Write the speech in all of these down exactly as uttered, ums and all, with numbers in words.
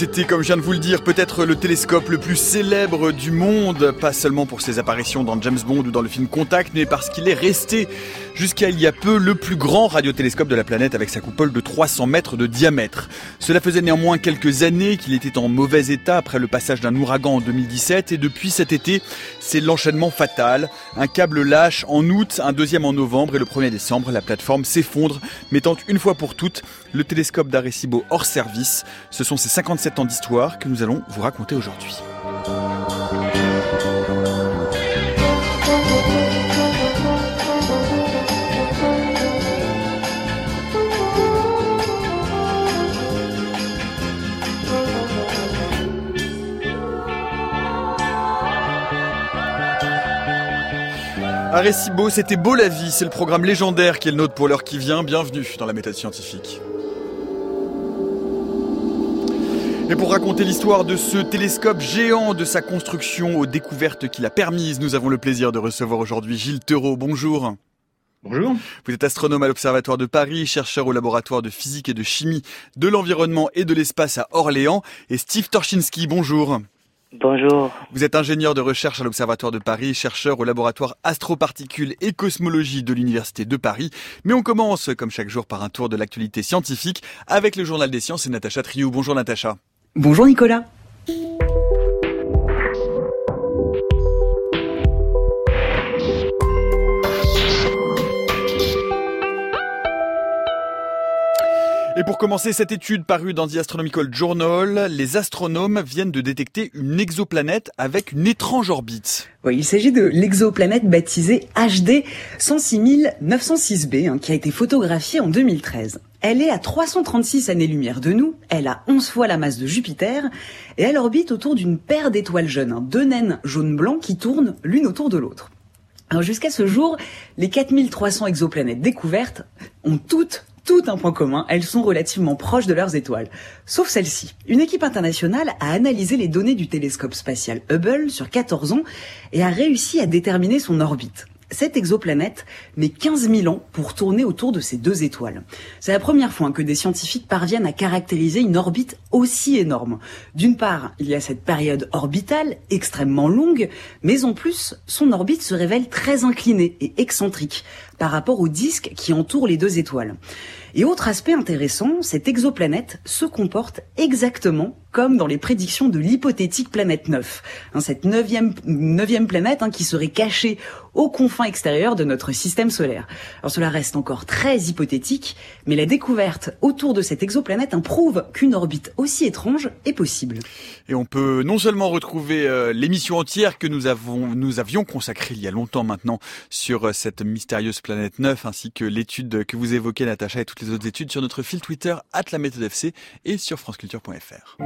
c'était, comme je viens de vous le dire, peut-être le télescope le plus célèbre du monde, pas seulement pour ses apparitions dans James Bond ou dans le film Contact, mais parce qu'il est resté jusqu'à il y a peu le plus grand radiotélescope de la planète avec sa coupole de trois cents mètres de diamètre. Cela faisait néanmoins quelques années qu'il était en mauvais état après le passage d'un ouragan en deux mille dix-sept et depuis cet été, c'est l'enchaînement fatal. Un câble lâche en août, un deuxième en novembre et le premier décembre, la plateforme s'effondre, mettant une fois pour toutes le télescope d'Arecibo hors service. Ce sont ces cinquante-sept ans d'histoire que nous allons vous raconter aujourd'hui. Arecibo, c'était beau la vie, c'est le programme légendaire qui est le nôtre pour l'heure qui vient. Bienvenue dans la méthode scientifique. Et pour raconter l'histoire de ce télescope géant, de sa construction aux découvertes qu'il a permises, nous avons le plaisir de recevoir aujourd'hui Gilles Theroux. Bonjour. Bonjour. Vous êtes astronome à l'Observatoire de Paris, chercheur au laboratoire de physique et de chimie de l'environnement et de l'espace à Orléans. Et Steve Torchinski, bonjour. Bonjour. Vous êtes ingénieur de recherche à l'Observatoire de Paris, chercheur au laboratoire astroparticules et cosmologie de l'Université de Paris. Mais on commence, comme chaque jour, par un tour de l'actualité scientifique avec le Journal des Sciences et Natacha Triou. Bonjour Natacha. Bonjour Nicolas. Et pour commencer cette étude parue dans The Astronomical Journal, les astronomes viennent de détecter une exoplanète avec une étrange orbite. Oui, il s'agit de l'exoplanète baptisée H D cent six mille neuf cent six b, hein, qui a été photographiée en deux mille treize. Elle est à trois cent trente-six années-lumière de nous, elle a onze fois la masse de Jupiter, et elle orbite autour d'une paire d'étoiles jeunes, hein, deux naines jaune-blanc qui tournent l'une autour de l'autre. Alors jusqu'à ce jour, les quatre mille trois cents exoplanètes découvertes ont toutes Tout un point commun, elles sont relativement proches de leurs étoiles. Sauf celle-ci. Une équipe internationale a analysé les données du télescope spatial Hubble sur quatorze ans et a réussi à déterminer son orbite. Cette exoplanète met quinze mille ans pour tourner autour de ces deux étoiles. C'est la première fois que des scientifiques parviennent à caractériser une orbite aussi énorme. D'une part, il y a cette période orbitale extrêmement longue, mais en plus, son orbite se révèle très inclinée et excentrique par rapport au disque qui entoure les deux étoiles. Et autre aspect intéressant, cette exoplanète se comporte exactement comme dans les prédictions de l'hypothétique planète neuf. Hein, cette neuvième, neuvième planète hein, qui serait cachée aux confins extérieurs de notre système solaire. Alors cela reste encore très hypothétique, mais la découverte autour de cette exoplanète hein, prouve qu'une orbite aussi étrange est possible. Et on peut non seulement retrouver euh, l'émission entière que nous avons, nous avions consacrée il y a longtemps maintenant sur euh, cette mystérieuse planète neuf, ainsi que l'étude que vous évoquez Natacha et toutes les autres études sur notre fil Twitter arobase la méthode F C et sur franceculture point f r.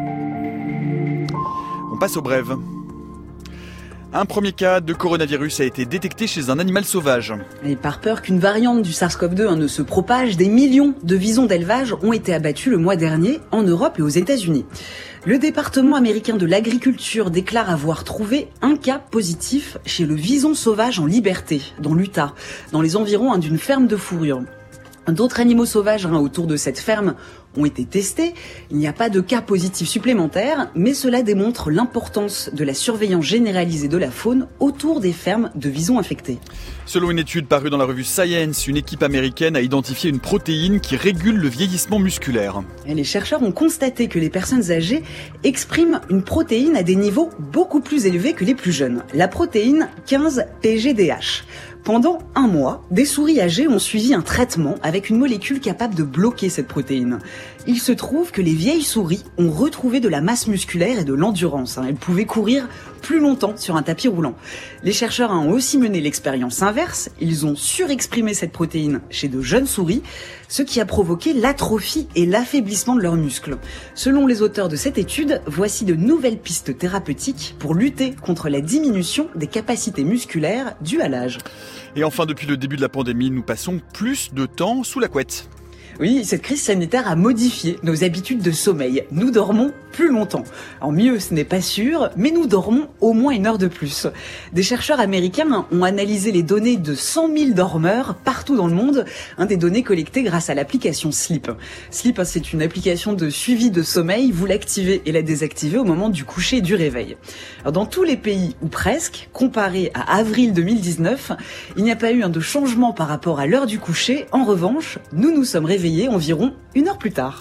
On passe aux brèves. Un premier cas de coronavirus a été détecté chez un animal sauvage. Et par peur qu'une variante du SARS-CoV deux hein, ne se propage, des millions de visons d'élevage ont été abattus le mois dernier en Europe et aux États-Unis. Le département américain de l'agriculture déclare avoir trouvé un cas positif chez le vison sauvage en liberté, dans l'Utah, dans les environs hein, d'une ferme de fourrure. D'autres animaux sauvages hein, autour de cette ferme ont été testés. Il n'y a pas de cas positifs supplémentaires, mais cela démontre l'importance de la surveillance généralisée de la faune autour des fermes de visons infectés. Selon une étude parue dans la revue Science, une équipe américaine a identifié une protéine qui régule le vieillissement musculaire. Et les chercheurs ont constaté que les personnes âgées expriment une protéine à des niveaux beaucoup plus élevés que les plus jeunes, la protéine quinze P G D H. Pendant un mois, des souris âgées ont suivi un traitement avec une molécule capable de bloquer cette protéine. Il se trouve que les vieilles souris ont retrouvé de la masse musculaire et de l'endurance. Elles pouvaient courir plus longtemps sur un tapis roulant. Les chercheurs ont aussi mené l'expérience inverse. Ils ont surexprimé cette protéine chez de jeunes souris, ce qui a provoqué l'atrophie et l'affaiblissement de leurs muscles. Selon les auteurs de cette étude, voici de nouvelles pistes thérapeutiques pour lutter contre la diminution des capacités musculaires dues à l'âge. Et enfin, depuis le début de la pandémie, nous passons plus de temps sous la couette. Oui, cette crise sanitaire a modifié nos habitudes de sommeil. Nous dormons plus longtemps. En mieux, ce n'est pas sûr, mais nous dormons au moins une heure de plus. Des chercheurs américains ont analysé les données de cent mille dormeurs partout dans le monde, hein, des données collectées grâce à l'application Sleep. Sleep, c'est une application de suivi de sommeil. Vous l'activez et la désactivez au moment du coucher et du réveil. Alors, dans tous les pays, ou presque, comparé à avril deux mille dix-neuf, il n'y a pas eu un de changement par rapport à l'heure du coucher. En revanche, nous nous sommes réveillés environ une heure plus tard.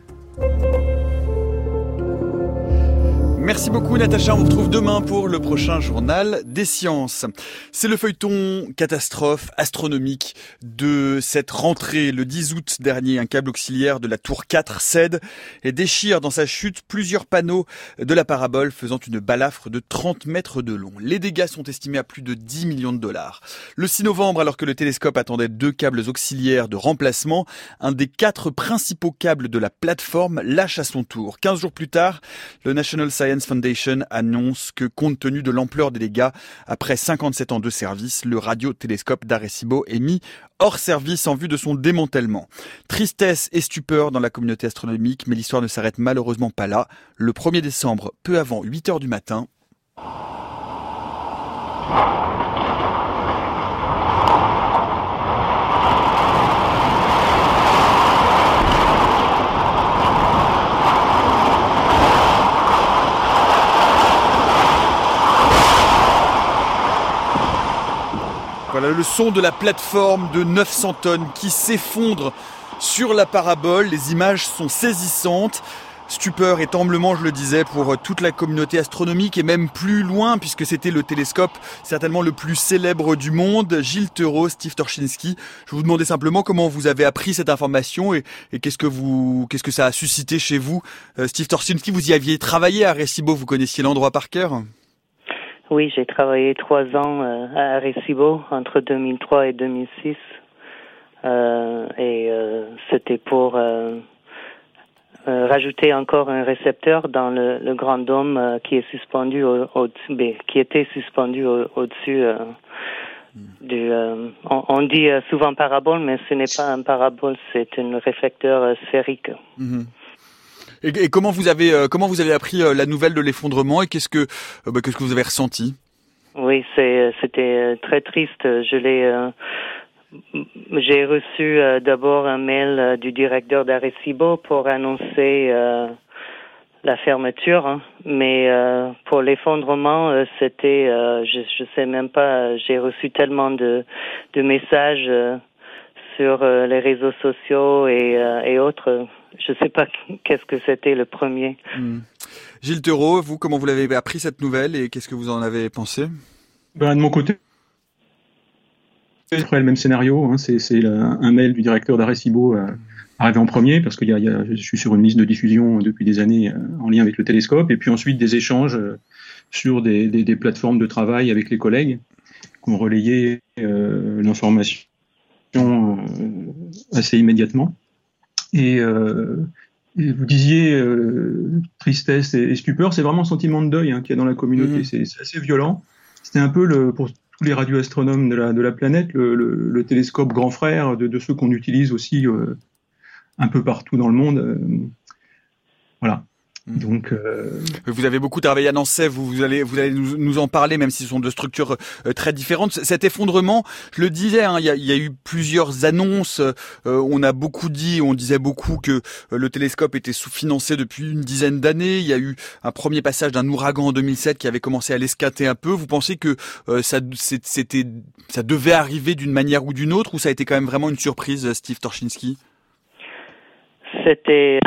Merci beaucoup Natacha, on vous retrouve demain pour le prochain journal des sciences. C'est le feuilleton catastrophe astronomique de cette rentrée. Le dix août dernier, un câble auxiliaire de la tour quatre cède et déchire dans sa chute plusieurs panneaux de la parabole, faisant une balafre de trente mètres de long. Les dégâts sont estimés à plus de dix millions de dollars. Le six novembre, alors que le télescope attendait deux câbles auxiliaires de remplacement, un des quatre principaux câbles de la plateforme lâche à son tour. quinze jours plus tard, le National Science Foundation annonce que, compte tenu de l'ampleur des dégâts, après cinquante-sept ans de service, le radiotélescope d'Arecibo est mis hors service en vue de son démantèlement. Tristesse et stupeur dans la communauté astronomique, mais l'histoire ne s'arrête malheureusement pas là. Le premier décembre, peu avant huit heures du matin, voilà le son de la plateforme de neuf cents tonnes qui s'effondre sur la parabole. Les images sont saisissantes. Stupeur et tremblement, je le disais, pour toute la communauté astronomique et même plus loin, puisque c'était le télescope certainement le plus célèbre du monde. Gilles Theroux, Steve Torchinski, je vous demandais simplement comment vous avez appris cette information et, et qu'est-ce que vous, qu'est-ce que ça a suscité chez vous. Euh, Steve Torchinski, vous y aviez travaillé à Arecibo, vous connaissiez l'endroit par cœur ? Oui, j'ai travaillé trois ans euh, à Arecibo entre deux mille trois et deux mille six euh, et euh, c'était pour euh, euh, rajouter encore un récepteur dans le, le grand dôme euh, qui est suspendu au, au-dessus, qui était suspendu au, au-dessus euh, mm. du. Euh, on, on dit euh, souvent parabole, mais ce n'est pas un parabole, c'est un réflecteur euh, sphérique. Mm-hmm. Et, et comment vous avez euh, comment vous avez appris euh, la nouvelle de l'effondrement et qu'est-ce que euh, bah, qu'est-ce que vous avez ressenti? Oui, c'est c'était très triste. Je l'ai euh, j'ai reçu euh, d'abord un mail euh, du directeur d'Arecibo pour annoncer euh, la fermeture, hein. mais euh, pour l'effondrement, euh, c'était euh, je je sais même pas. J'ai reçu tellement de de messages euh, sur euh, les réseaux sociaux et euh, et autres. Je sais pas qu'est-ce que c'était le premier. Mmh. Gilles Theroux, vous, comment vous l'avez appris cette nouvelle et qu'est-ce que vous en avez pensé? Ben, de mon côté, c'est le même scénario. Hein, c'est, c'est la, un mail du directeur d'Arecibo euh, arrivé en premier parce que y a, y a, je suis sur une liste de diffusion depuis des années euh, en lien avec le télescope et puis ensuite des échanges euh, sur des, des, des plateformes de travail avec les collègues qui ont relayé euh, l'information euh, assez immédiatement. Et, euh, et vous disiez euh, tristesse et, et stupeur, c'est vraiment un sentiment de deuil hein, qu'il y a dans la communauté. Mmh. C'est, c'est assez violent. C'était un peu le, pour tous les radioastronomes de la, de la planète, le, le, le télescope grand frère de, de ceux qu'on utilise aussi euh, un peu partout dans le monde. Euh, voilà. Donc, euh... vous avez beaucoup travaillé à Nancy, vous, vous allez, vous allez nous, nous en parler, même si ce sont deux structures euh, très différentes. Cet effondrement, je le disais, hein, il y a, il y a eu plusieurs annonces. Euh, on a beaucoup dit, on disait beaucoup que euh, le télescope était sous-financé depuis une dizaine d'années. Il y a eu un premier passage d'un ouragan en deux mille sept qui avait commencé à l'esquinter un peu. Vous pensez que euh, ça, c'était, ça devait arriver d'une manière ou d'une autre, ou ça a été quand même vraiment une surprise, Steve Torchinski? C'était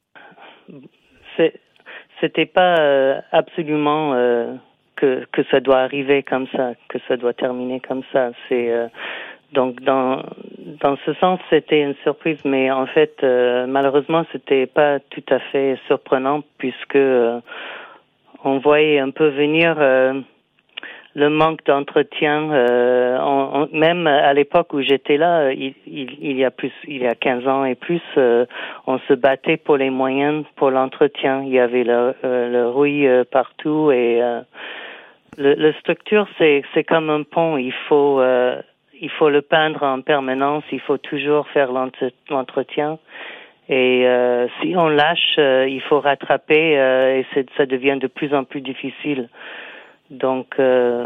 C'était pas euh, absolument euh, que que ça doit arriver comme ça, que ça doit terminer comme ça. C'est euh, donc dans dans ce sens c'était une surprise, mais en fait euh, malheureusement c'était pas tout à fait surprenant puisque euh, on voyait un peu venir euh, le manque d'entretien. Euh, on, on, même à l'époque où j'étais là, il, il, il y a plus, il y a quinze ans et plus, euh, on se battait pour les moyens pour l'entretien. Il y avait le, euh, le rouille euh, partout et euh, le, le structure c'est c'est comme un pont. Il faut euh, il faut le peindre en permanence, il faut toujours faire l'entretien. Et euh, si on lâche, euh, il faut rattraper euh, et c'est, ça devient de plus en plus difficile. Donc, euh,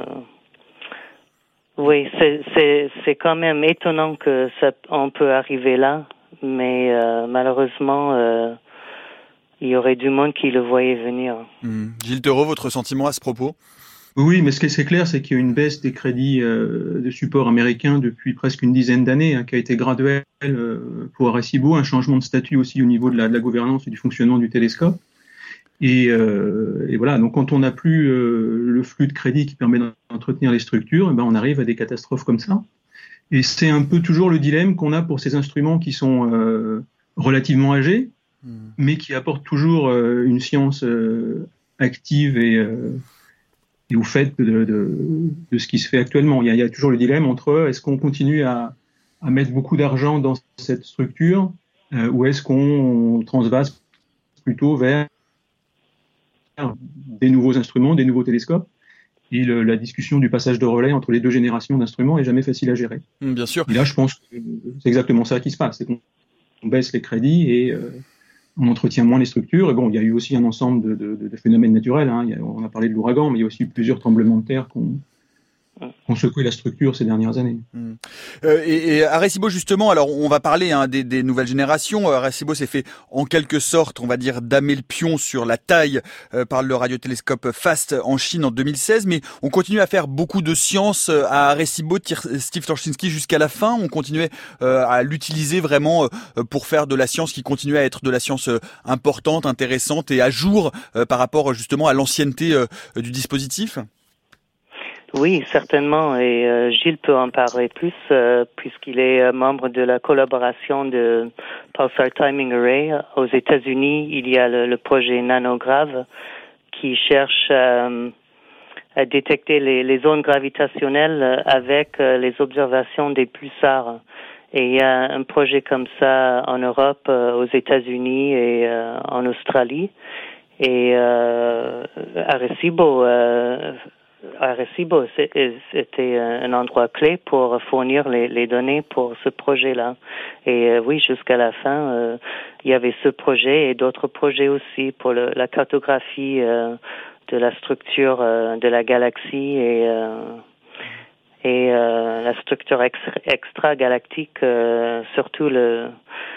oui, c'est, c'est, c'est quand même étonnant que ça, on peut arriver là, mais euh, malheureusement, euh, il y aurait du monde qui le voyait venir. Mmh. Gilles Theroux, votre sentiment à ce propos ? Oui, mais ce qui est clair, c'est qu'il y a une baisse des crédits euh, de support américains depuis presque une dizaine d'années, hein, qui a été graduelle euh, pour Arecibo, un changement de statut aussi au niveau de la, de la gouvernance et du fonctionnement du télescope. Et, euh, et voilà, donc quand on n'a plus euh, le flux de crédit qui permet d'entretenir les structures, eh ben on arrive à des catastrophes comme ça. Et c'est un peu toujours le dilemme qu'on a pour ces instruments qui sont euh, relativement âgés, mmh. mais qui apportent toujours euh, une science euh, active et... Euh, et au fait de, de, de ce qui se fait actuellement. Il y a, il y a toujours le dilemme entre est-ce qu'on continue à, à mettre beaucoup d'argent dans cette structure euh, ou est-ce qu'on transvase plutôt vers des nouveaux instruments, des nouveaux télescopes. Et le, la discussion du passage de relais entre les deux générations d'instruments est jamais facile à gérer. Bien sûr. Et là, je pense que c'est exactement ça qui se passe. C'est qu'on baisse les crédits et... Euh, on entretient moins les structures. Et bon, il y a eu aussi un ensemble de, de, de phénomènes naturels. Hein. Il y a, on a parlé de l'ouragan, mais il y a aussi plusieurs tremblements de terre qu'on ont secoué la structure ces dernières années. Mmh. Euh, et, et Arecibo, justement, alors on va parler hein, des, des nouvelles générations. Arecibo s'est fait en quelque sorte, on va dire, damer le pion sur la taille euh, par le radiotélescope FAST en Chine en deux mille seize, mais on continue à faire beaucoup de science à Arecibo, Steve Torczynski, jusqu'à la fin. On continuait euh, à l'utiliser vraiment euh, pour faire de la science qui continuait à être de la science euh, importante, intéressante et à jour euh, par rapport justement à l'ancienneté euh, du dispositif. Oui, certainement. Et euh, Gilles peut en parler plus euh, puisqu'il est euh, membre de la collaboration de Pulsar Timing Array. Aux États-Unis, il y a le, le projet Nanograve qui cherche euh, à détecter les, les zones gravitationnelles avec euh, les observations des pulsars. Et il y a un projet comme ça en Europe, euh, aux États-Unis et euh, en Australie. Et euh, Arecibo... Euh, Arecibo, c'était un endroit clé pour fournir les, les données pour ce projet-là. Et euh, oui, jusqu'à la fin, euh, il y avait ce projet et d'autres projets aussi pour le, la cartographie euh, de la structure euh, de la galaxie et, euh, et euh, la structure extra, extra-galactique, euh, surtout le,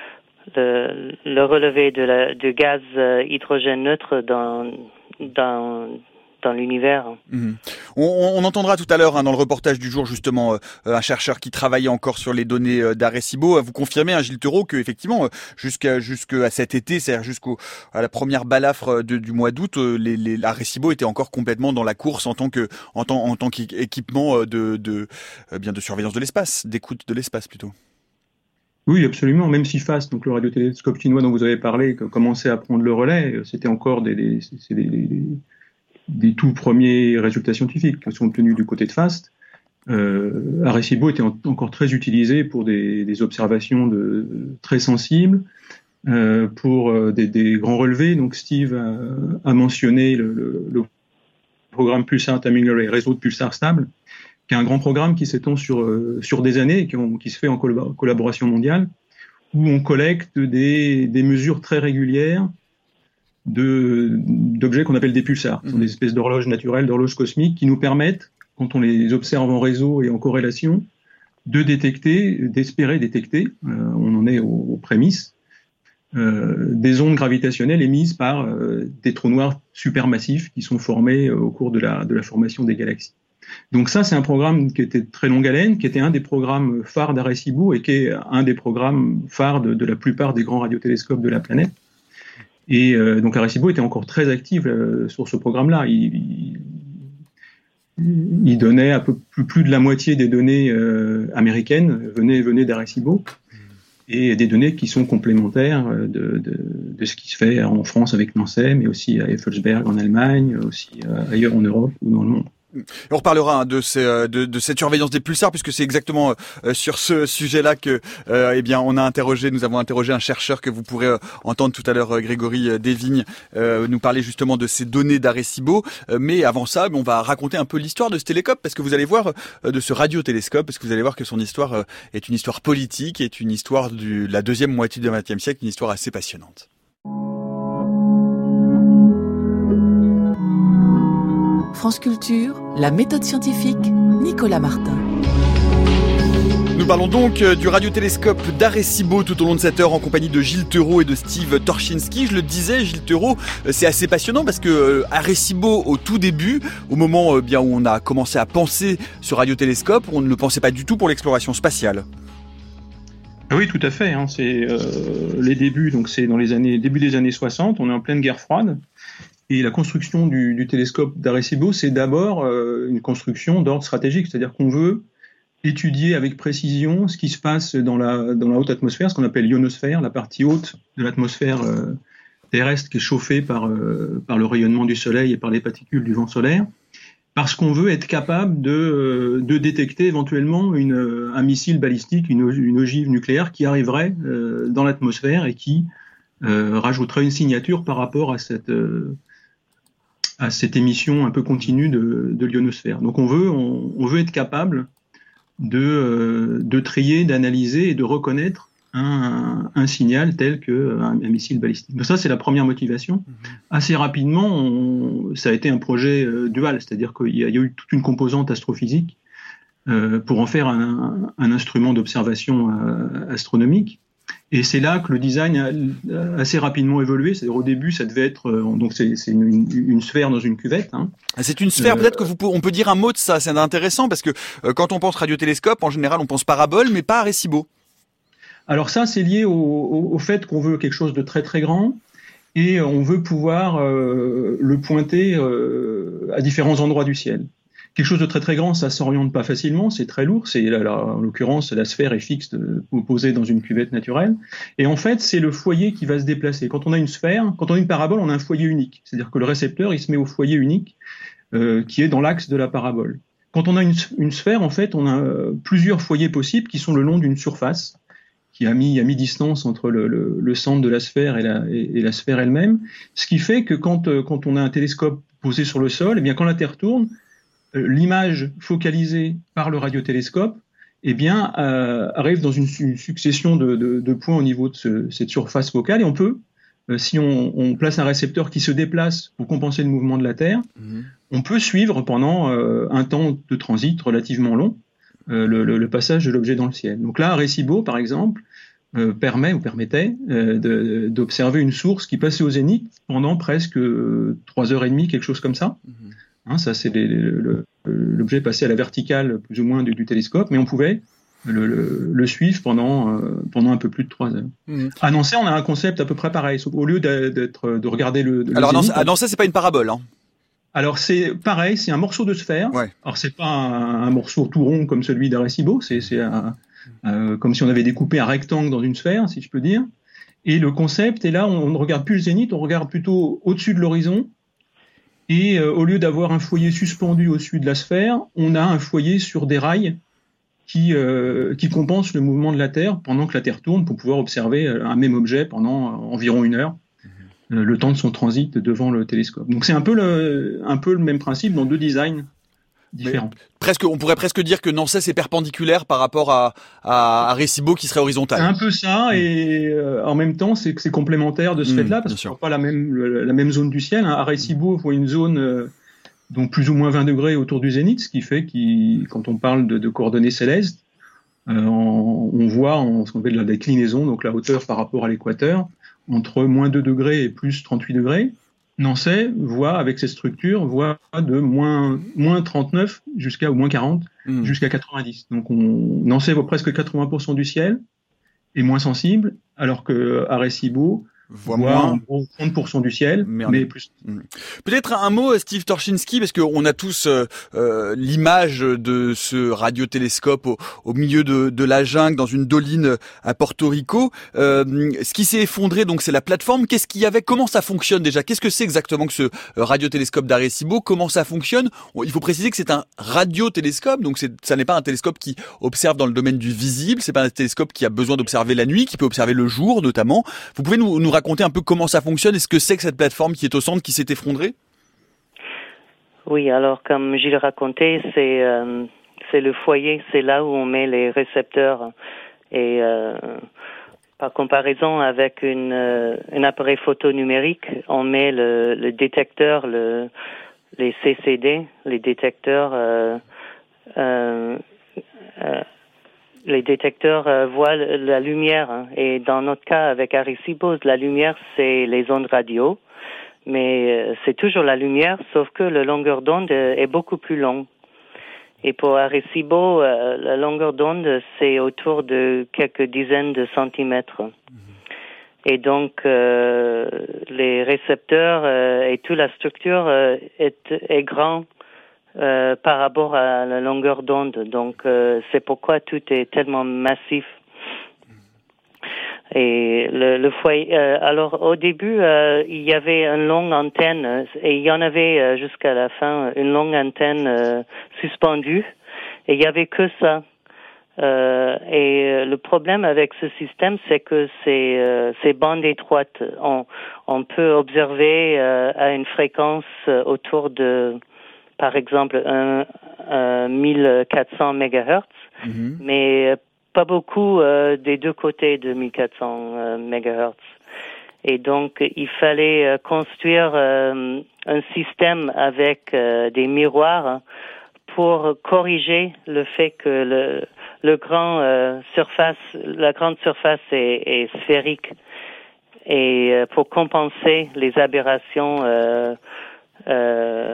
le, le relevé de la, de gaz euh, hydrogène neutre dans, dans dans l'univers. Mmh. On, on entendra tout à l'heure hein, dans le reportage du jour justement euh, un chercheur qui travaillait encore sur les données euh, d'Arecibo. Vous confirmez, hein, Gilles Theroux, que effectivement euh, jusqu'à jusqu'à cet été, c'est-à-dire jusqu'à la première balafre de, du mois d'août, euh, les, les Arecibo était encore complètement dans la course en tant que en tant en tant qu'équipement de de euh, bien de surveillance de l'espace, d'écoute de l'espace plutôt. Oui, absolument. Même si FAST, donc le radiotélescope chinois dont vous avez parlé, commençait à prendre le relais, c'était encore des, des, c'est des, des des tout premiers résultats scientifiques qui sont obtenus du côté de FAST. Euh, Arecibo était en, encore très utilisé pour des, des observations de, très sensibles, euh, pour euh, des, des grands relevés. Donc Steve a, a mentionné le, le, le programme Pulsar Timing Array, réseau de pulsars stables, qui est un grand programme qui s'étend sur, euh, sur des années et qui, ont, qui se fait en collab- collaboration mondiale, où on collecte des, des mesures très régulières de, d'objets qu'on appelle des pulsars. Ce sont des espèces d'horloges naturelles, d'horloges cosmiques qui nous permettent, quand on les observe en réseau et en corrélation, de détecter, d'espérer détecter, euh, on en est aux, aux prémices, euh, des ondes gravitationnelles émises par euh, des trous noirs supermassifs qui sont formés euh, au cours de la, de la formation des galaxies. Donc ça, c'est un programme qui était très longue haleine, qui était un des programmes phares d'Arecibo et qui est un des programmes phares de, de la plupart des grands radiotélescopes de la planète. Et euh, donc Arecibo était encore très actif euh, sur ce programme-là. Il, il, il donnait à peu plus, plus de la moitié des données euh, américaines venaient, venaient d'Arecibo, et des données qui sont complémentaires de, de, de ce qui se fait en France avec Nancy, mais aussi à Effelsberg en Allemagne, aussi euh, ailleurs en Europe ou dans le monde. On reparlera hein, de, ces, de, de cette surveillance des pulsars, puisque c'est exactement euh, sur ce sujet-là que, euh, eh bien, on a interrogé, nous avons interrogé un chercheur que vous pourrez euh, entendre tout à l'heure, euh, Grégory Desvignes, euh, nous parler justement de ces données d'Arecibo. Euh, mais avant ça, on va raconter un peu l'histoire de ce télescope, parce que vous allez voir euh, de ce radiotélescope, parce que vous allez voir que son histoire euh, est une histoire politique, est une histoire de la deuxième moitié du vingtième siècle, une histoire assez passionnante. France Culture, la méthode scientifique, Nicolas Martin. Nous parlons donc du radiotélescope d'Arecibo tout au long de cette heure en compagnie de Gilles Theroux et de Steve Torchinski. Je le disais, Gilles Theroux, c'est assez passionnant parce que Arecibo, au tout début, au moment bien où on a commencé à penser ce radiotélescope, on ne le pensait pas du tout pour l'exploration spatiale. Oui, tout à fait. Hein. C'est euh, les débuts, donc c'est dans les années début des années soixante. On est en pleine guerre froide. Et la construction du, du télescope d'Arecibo, c'est d'abord euh, une construction d'ordre stratégique, c'est-à-dire qu'on veut étudier avec précision ce qui se passe dans la, dans la haute atmosphère, ce qu'on appelle l'ionosphère, la partie haute de l'atmosphère euh, terrestre qui est chauffée par, euh, par le rayonnement du Soleil et par les particules du vent solaire, parce qu'on veut être capable de, de détecter éventuellement une, un missile balistique, une, une ogive nucléaire qui arriverait euh, dans l'atmosphère et qui euh, rajouterait une signature par rapport à cette... Euh, à cette émission un peu continue de, de l'ionosphère. Donc on veut, on, on veut être capable de, euh, de trier, d'analyser et de reconnaître un, un, un signal tel qu'un un missile balistique. Donc ça, c'est la première motivation. Mmh. Assez rapidement, on, ça a été un projet euh, dual, c'est-à-dire qu'il y a, il y a eu toute une composante astrophysique euh, pour en faire un, un instrument d'observation euh, astronomique. Et c'est là que le design a assez rapidement évolué. C'est-à-dire au début, ça devait être donc c'est, c'est une, une, une sphère dans une cuvette. Hein. C'est une sphère. Euh, peut-être que vous on peut dire un mot de ça. C'est intéressant parce que euh, quand on pense radiotélescope, en général, on pense parabole, mais pas Arecibo. Alors ça, c'est lié au, au, au fait qu'on veut quelque chose de très très grand et on veut pouvoir euh, le pointer euh, à différents endroits du ciel. Quelque chose de très très grand, ça s'oriente pas facilement, c'est très lourd. C'est là, là, en l'occurrence, la sphère est fixe, de, posée dans une cuvette naturelle. Et en fait, c'est le foyer qui va se déplacer. Quand on a une sphère, quand on a une parabole, on a un foyer unique. C'est-à-dire que le récepteur, il se met au foyer unique euh, qui est dans l'axe de la parabole. Quand on a une, une sphère, en fait, on a euh, plusieurs foyers possibles qui sont le long d'une surface qui a mis à mi-distance entre le, le, le centre de la sphère et la, et, et la sphère elle-même. Ce qui fait que quand, euh, quand on a un télescope posé sur le sol, eh bien, quand la Terre tourne, l'image focalisée par le radiotélescope eh bien, euh, arrive dans une, une succession de, de, de points au niveau de ce, cette surface focale et on peut, euh, si on, on place un récepteur qui se déplace pour compenser le mouvement de la Terre, mmh. on peut suivre pendant euh, un temps de transit relativement long euh, le, le, le passage de l'objet dans le ciel. Donc là, Arecibo, par exemple, euh, permet ou permettait euh, de, d'observer une source qui passait au zénith pendant presque trois heures et demie, quelque chose comme ça. Mmh. Hein, ça, c'est les, le, l'objet passé à la verticale, plus ou moins, du, du télescope, mais on pouvait le, le, le suivre pendant, euh, pendant un peu plus de trois heures. Mmh. À Nancy, on a un concept à peu près pareil. Au lieu d'être, de regarder le, le Alors, zénith, à Nancy, c'est pas une parabole, hein. Alors, c'est pareil, c'est un morceau de sphère. Ouais. Alors, c'est pas un, un morceau tout rond comme celui d'Arecibo, c'est, c'est un, euh, comme si on avait découpé un rectangle dans une sphère, si je peux dire. Et le concept est là, on, on ne regarde plus le zénith, on regarde plutôt au-dessus de l'horizon. Et euh, au lieu d'avoir un foyer suspendu au-dessus de la sphère, on a un foyer sur des rails qui, euh, qui compense le mouvement de la Terre pendant que la Terre tourne pour pouvoir observer un même objet pendant euh, environ une heure, mmh. euh, le temps de son transit devant le télescope. Donc c'est un peu le, un peu le même principe dans deux designs différents. Mais presque, on pourrait presque dire que Nancy est perpendiculaire par rapport à, à, à Arecibo qui serait horizontal. C'est un peu ça, et euh, en même temps, c'est que c'est complémentaire de ce mmh, fait-là, parce qu'on ne voit pas la même, la même zone du ciel. Hein. Arecibo voit une zone euh, donc plus ou moins vingt degrés autour du zénith, ce qui fait que quand on parle de, de coordonnées célestes, euh, on, on voit en, ce qu'on appelle la déclinaison, donc la hauteur par rapport à l'équateur, entre moins deux degrés et plus trente-huit degrés. Nancy voit, avec cette structure, voit de moins, moins trente-neuf jusqu'à ou moins quarante, mmh. jusqu'à quatre-vingt-dix. Donc, on, Nancy voit presque quatre-vingts pour cent du ciel, est moins sensible, alors que Arecibo voit, voit moins. en gros trente pour cent du ciel, mais, mais plus. Peut-être un mot, Steve Torchinski, parce qu'on a tous euh, euh, l'image de ce radiotélescope au, au milieu de, de la jungle, dans une doline à Porto Rico. Euh, ce qui s'est effondré, donc, c'est la plateforme. Qu'est-ce qu'il y avait? Comment ça fonctionne déjà? Qu'est-ce que c'est exactement que ce radiotélescope d'Arecibo? Comment ça fonctionne? Il faut préciser que c'est un radiotélescope, donc c'est, ça n'est pas un télescope qui observe dans le domaine du visible. C'est pas un télescope qui a besoin d'observer la nuit, qui peut observer le jour, notamment. Vous pouvez nous, nous raconter un peu comment ça fonctionne et ce que c'est que cette plateforme qui est au centre, qui s'est effondrée? Oui, alors comme Gilles racontait, c'est euh, c'est le foyer, c'est là où on met les récepteurs. Et euh, par comparaison avec une euh, un appareil photo numérique, on met le, le détecteur, le les C C D, les détecteurs. Euh, euh, euh, Les détecteurs euh, voient la lumière, hein. Et dans notre cas avec Arecibo, la lumière c'est les ondes radio, mais euh, c'est toujours la lumière, sauf que la longueur d'onde euh, est beaucoup plus longue. Et pour Arecibo, euh, la longueur d'onde c'est autour de quelques dizaines de centimètres. Mmh. Et donc euh, les récepteurs euh, et toute la structure euh, est, est grand. Euh, par rapport à la longueur d'onde. Donc, euh, c'est pourquoi tout est tellement massif. Et le, le foyer. Euh, alors, au début, euh, il y avait une longue antenne, et il y en avait euh, jusqu'à la fin une longue antenne euh, suspendue, et il y avait que ça. Euh, et le problème avec ce système, c'est que c'est euh, c'est bande étroite. On on peut observer euh, à une fréquence euh, autour de par exemple, un, un mille quatre cents mégahertz, mm-hmm. mais pas beaucoup euh, des deux côtés de mille quatre cents euh, mégahertz. Et donc, il fallait euh, construire euh, un système avec euh, des miroirs pour corriger le fait que le, le grand euh, surface, la grande surface est, est sphérique, et euh, pour compenser les aberrations euh, euh,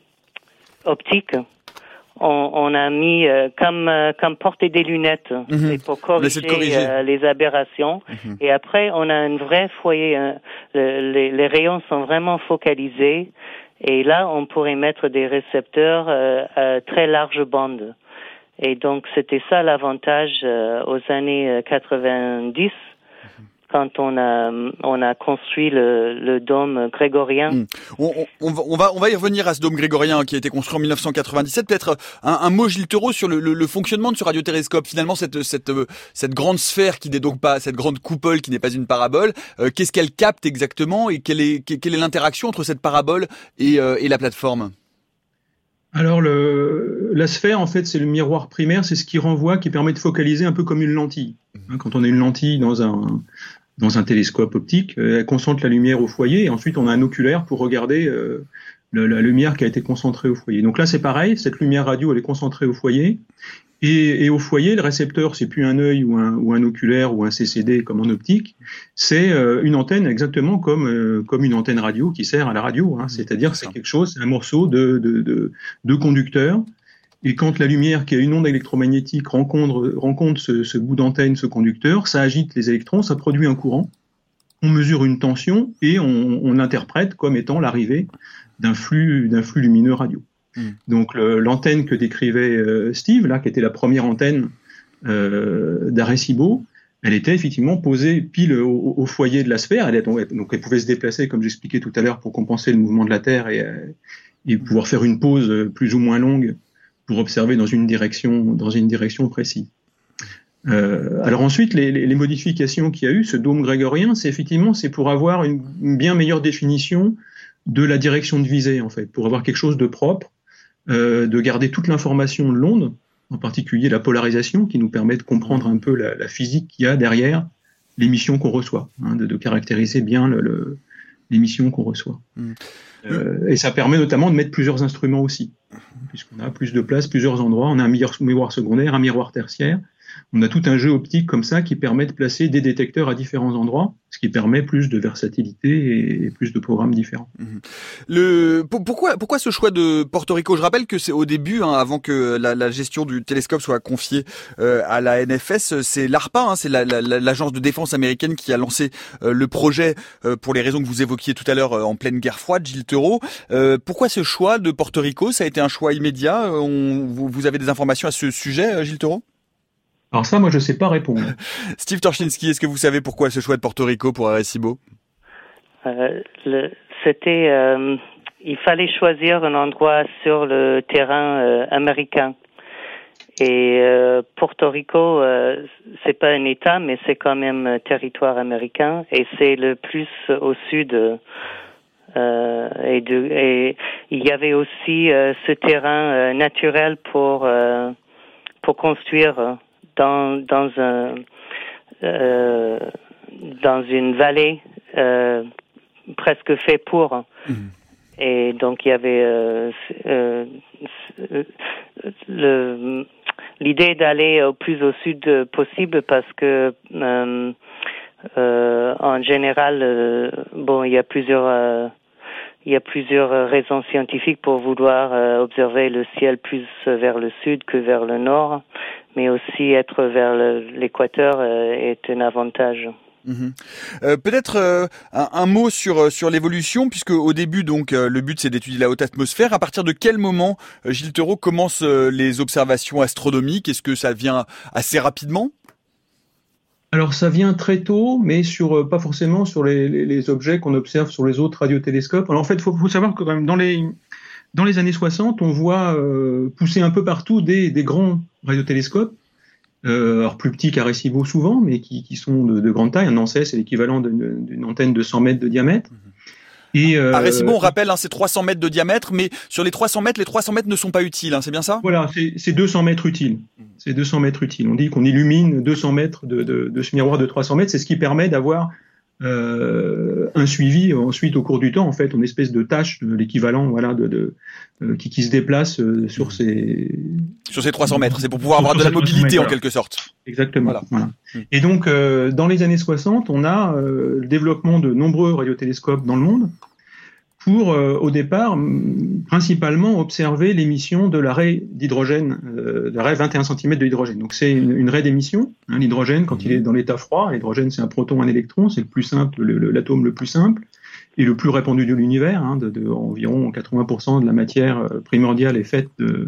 optique, on, on a mis euh, comme euh, comme porter des lunettes mm-hmm. pour corriger, corriger. Euh, les aberrations. Mm-hmm. Et après, on a un vrai foyer. Hein. Le, les, les rayons sont vraiment focalisés. Et là, on pourrait mettre des récepteurs euh, à très large bande. Et donc, c'était ça l'avantage euh, aux années quatre-vingt-dix. Quand on a on a construit le, le dôme grégorien. Mmh. On, on, on va on va y revenir à ce dôme grégorien qui a été construit en dix-neuf cent quatre-vingt-dix-sept. Peut-être un, un mot, Gilles Theroux, sur le, le, le fonctionnement de ce radiotélescope. Finalement, cette cette cette grande sphère qui n'est donc pas cette grande coupole qui n'est pas une parabole. Euh, qu'est-ce qu'elle capte exactement et quelle est quelle est l'interaction entre cette parabole et euh, et la plateforme? Alors, le, la sphère, en fait, c'est le miroir primaire, c'est ce qui renvoie, qui permet de focaliser un peu comme une lentille. Hein, quand on a une lentille dans un, dans un télescope optique, elle concentre la lumière au foyer, et ensuite on a un oculaire pour regarder euh, le, la lumière qui a été concentrée au foyer. Donc là, c'est pareil, cette lumière radio, elle est concentrée au foyer, et, et au foyer, le récepteur, c'est plus un œil ou un, ou un oculaire ou un C C D comme en optique, c'est euh, une antenne exactement comme euh, comme une antenne radio qui sert à la radio. Hein. C'est-à-dire que c'est quelque chose, c'est un morceau de de, de de conducteur. Et quand la lumière qui a une onde électromagnétique rencontre rencontre ce, ce bout d'antenne, ce conducteur, ça agite les électrons, ça produit un courant. On mesure une tension et on, on interprète comme étant l'arrivée d'un flux d'un flux lumineux radio. Mmh. Donc le, l'antenne que décrivait euh, Steve, là, qui était la première antenne euh, d'Arecibo, elle était effectivement posée pile au, au foyer de la sphère. Elle est, donc elle pouvait se déplacer, comme j'expliquais tout à l'heure, pour compenser le mouvement de la Terre et, et pouvoir faire une pause plus ou moins longue pour observer dans une direction, dans une direction précise. Euh, alors ensuite, les, les, les modifications qu'il y a eu, ce dôme grégorien, c'est effectivement c'est pour avoir une, une bien meilleure définition de la direction de visée, en fait, pour avoir quelque chose de propre. Euh, de garder toute l'information de l'onde, en particulier la polarisation, qui nous permet de comprendre un peu la, la physique qu'il y a derrière l'émission qu'on reçoit, hein, de, de caractériser bien le, le, l'émission qu'on reçoit. Mmh. Euh, et ça permet notamment de mettre plusieurs instruments aussi, puisqu'on a plus de place, plusieurs endroits. On a un miroir, miroir secondaire, un miroir tertiaire. on a tout un jeu optique comme ça qui permet de placer des détecteurs à différents endroits, ce qui permet plus de versatilité et plus de programmes différents. Le, pourquoi, pourquoi ce choix de Porto Rico? Je rappelle que c'est au début, hein, avant que la, la gestion du télescope soit confiée euh, à la N F S, c'est l'ARPA, hein, c'est la, la, l'agence de défense américaine qui a lancé euh, le projet euh, pour les raisons que vous évoquiez tout à l'heure euh, en pleine guerre froide, Gilles Theroux. Euh, pourquoi ce choix de Porto Rico? Ça a été un choix immédiat? On, vous, vous avez des informations à ce sujet, Gilles Theroux? Alors ça, moi, je ne sais pas répondre. Steve Torchinski, est-ce que vous savez pourquoi ce choix de Porto Rico pour Arecibo? euh, le, C'était, euh, il fallait choisir un endroit sur le terrain euh, américain. Et euh, Porto Rico, euh, c'est pas un État, mais c'est quand même un territoire américain, et c'est le plus au sud. Euh, et, de, et il y avait aussi euh, ce terrain euh, naturel pour euh, pour construire dans dans un euh, dans une vallée euh, presque fait pour. Mmh. Et donc il y avait euh, euh, le l'idée d'aller au plus au sud possible parce que euh, euh, en général euh, bon il y a plusieurs euh, il y a plusieurs raisons scientifiques pour vouloir euh, observer le ciel plus vers le sud que vers le nord, mais aussi être vers le, l'équateur euh, est un avantage. Mmh. Euh, peut-être euh, un, un mot sur sur l'évolution, puisque au début donc euh, le but c'est d'étudier la haute atmosphère. À partir de quel moment, euh, Gilles Theroux, commencent euh, les observations astronomiques? Est-ce que ça vient assez rapidement? Alors ça vient très tôt, mais sur euh, pas forcément sur les, les, les objets qu'on observe sur les autres radiotélescopes. Alors en fait, il faut, faut savoir que quand même dans les dans les années soixante, on voit euh, pousser un peu partout des, des grands radiotélescopes. Euh, alors plus petits qu'Arecibo souvent, mais qui, qui sont de, de grande taille. Un Nanset, c'est l'équivalent d'une, d'une antenne de cent mètres de diamètre. Et euh, Arecibo, on rappelle, hein, c'est trois cents mètres de diamètre, mais sur les trois cents mètres, les trois cents mètres ne sont pas utiles, hein, c'est bien ça? Voilà, c'est, c'est deux cents mètres utiles. C'est deux cents mètres utiles. On dit qu'on illumine deux cents mètres de, de, de ce miroir de trois cents mètres. C'est ce qui permet d'avoir euh, un suivi ensuite au cours du temps, en fait, une espèce de tâche, l'équivalent, voilà, de, de euh, qui, qui se déplace euh, sur ces sur ces trois cents mètres. C'est pour pouvoir avoir de la mobilité en quelque sorte. Exactement. Voilà. Voilà. Et donc, euh, dans les années soixante, on a euh, le développement de nombreux radiotélescopes dans le monde pour, euh, au départ, m- principalement observer l'émission de la raie d'hydrogène, euh, de la raie vingt et un centimètres de l'hydrogène. Donc, c'est une, une raie d'émission. Hein, l'hydrogène, quand mmh. il est dans l'état froid, l'hydrogène, c'est un proton, un électron, c'est le plus simple, le, le, l'atome le plus simple et le plus répandu de l'univers. Hein, de, de environ quatre-vingts pour cent de la matière primordiale est faite de,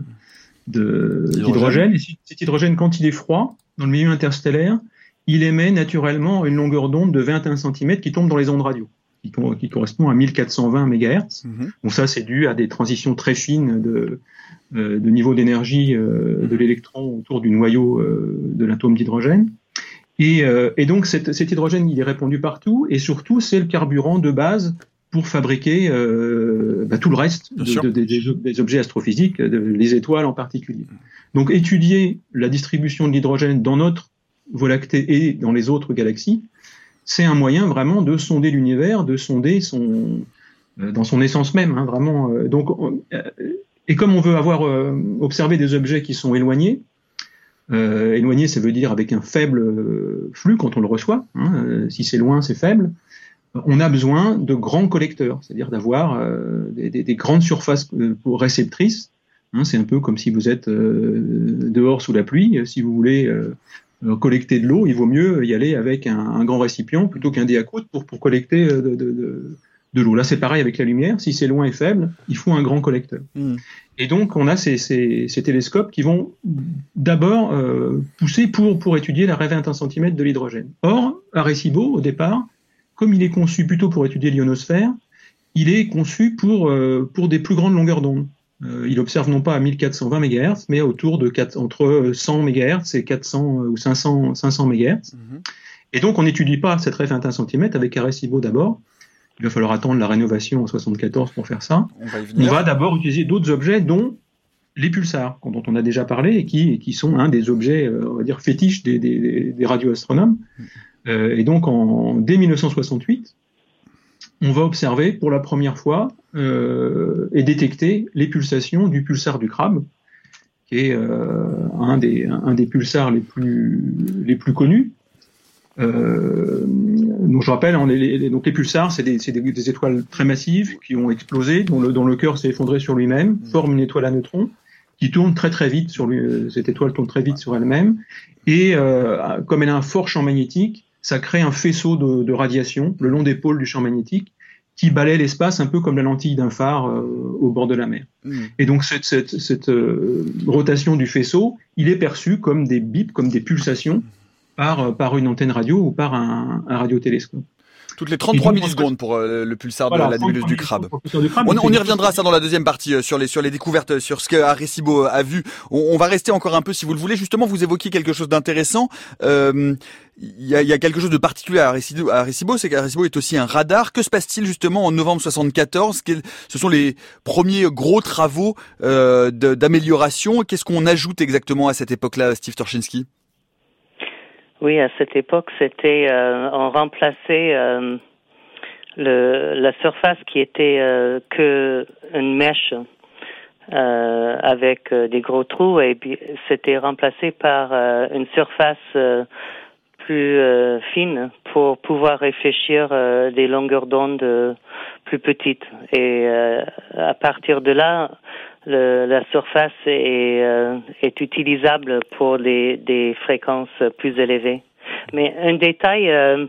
de, d'hydrogène. Et cet hydrogène, quand il est froid, dans le milieu interstellaire, il émet naturellement une longueur d'onde de vingt et un centimètres qui tombe dans les ondes radio, qui, qui correspond à mille quatre cent vingt mégahertz. Mmh. Donc ça, c'est dû à des transitions très fines de, euh, de niveau d'énergie euh, de l'électron autour du noyau euh, de l'atome d'hydrogène. Et, euh, et donc cet, cet hydrogène, il est répandu partout, et surtout, c'est le carburant de base pour fabriquer euh, bah, tout le reste de, de, de, des, des objets astrophysiques, de, les étoiles en particulier. Donc étudier la distribution de l'hydrogène dans notre Voie lactée et dans les autres galaxies, c'est un moyen vraiment de sonder l'univers, de sonder son, euh, dans son essence même, hein, vraiment. Euh, donc, euh, et comme on veut avoir euh, observé des objets qui sont éloignés, euh, éloignés, ça veut dire avec un faible euh, flux quand on le reçoit. Hein, euh, si c'est loin, c'est faible. On a besoin de grands collecteurs, c'est-à-dire d'avoir euh, des, des, des grandes surfaces euh, réceptrices. Hein, c'est un peu comme si vous êtes euh, dehors sous la pluie. Si vous voulez euh, collecter de l'eau, il vaut mieux y aller avec un, un grand récipient plutôt qu'un diacoute pour, pour collecter de, de, de, de l'eau. Là, c'est pareil avec la lumière. Si c'est loin et faible, il faut un grand collecteur. Mmh. Et donc, on a ces, ces, ces télescopes qui vont d'abord euh, pousser pour, pour étudier la raie vingt et un centimètres de l'hydrogène. Or, Arecibo, au départ, comme il est conçu plutôt pour étudier l'ionosphère, il est conçu pour, euh, pour des plus grandes longueurs d'onde. Euh, il observe non pas à mille quatre cent vingt mégahertz, mais autour de quatre, entre cent mégahertz et quatre cents ou cinq cents, cinq cents mégahertz. Mmh. Et donc, on n'étudie pas cette raie vingt et un centimètres avec Arecibo d'abord. Il va falloir attendre la rénovation en soixante-quatorze pour faire ça. On va, on va d'abord utiliser d'autres objets, dont les pulsars, dont on a déjà parlé, et qui, et qui sont un des objets, euh, on va dire, fétiches des, des, des radioastronomes. Mmh. Euh, et donc, en, dès mille neuf cent soixante-huit, on va observer pour la première fois euh, et détecter les pulsations du pulsar du crabe, qui est euh, un, des, un des pulsars les plus, les plus connus. Euh, donc je rappelle, hein, les, les, donc les pulsars, c'est, des, c'est des, des étoiles très massives qui ont explosé, dont le, dont le cœur s'est effondré sur lui-même, forme une étoile à neutrons, qui tourne très très vite sur lui. Cette étoile tourne très vite sur elle-même, et euh, comme elle a un fort champ magnétique, ça crée un faisceau de, de radiation le long des pôles du champ magnétique, qui balaie l'espace un peu comme la lentille d'un phare euh, au bord de la mer. Mmh. Et donc cette, cette, cette euh, rotation du faisceau, il est perçu comme des bips, comme des pulsations, par, par une antenne radio ou par un, un radiotélescope. Toutes les trente-trois millisecondes pour euh, le pulsar voilà, de la nébuleuse du crabe. Du crabe on, on y reviendra ça dans la deuxième partie euh, sur les sur les découvertes, sur ce que Arecibo a vu. On, on va rester encore un peu si vous le voulez. Justement, vous évoquiez quelque chose d'intéressant. Euh, Il y a, y a quelque chose de particulier à Arecibo, à Arecibo, c'est qu'Arecibo est aussi un radar. Que se passe-t-il justement en novembre soixante-quatorze? Ce sont les premiers gros travaux euh, de, d'amélioration. Qu'est-ce qu'on ajoute exactement à cette époque-là, Steve Torczynski? Oui, à cette époque, c'était euh, on remplaçait euh, le, la surface qui était euh, que une mèche euh, avec euh, des gros trous, et puis c'était remplacé par euh, une surface euh, plus euh, fine pour pouvoir réfléchir euh, des longueurs d'onde euh, plus petites. Et euh, à partir de là, le, la surface est, euh, est utilisable pour des, des fréquences plus élevées. Mais un détail euh,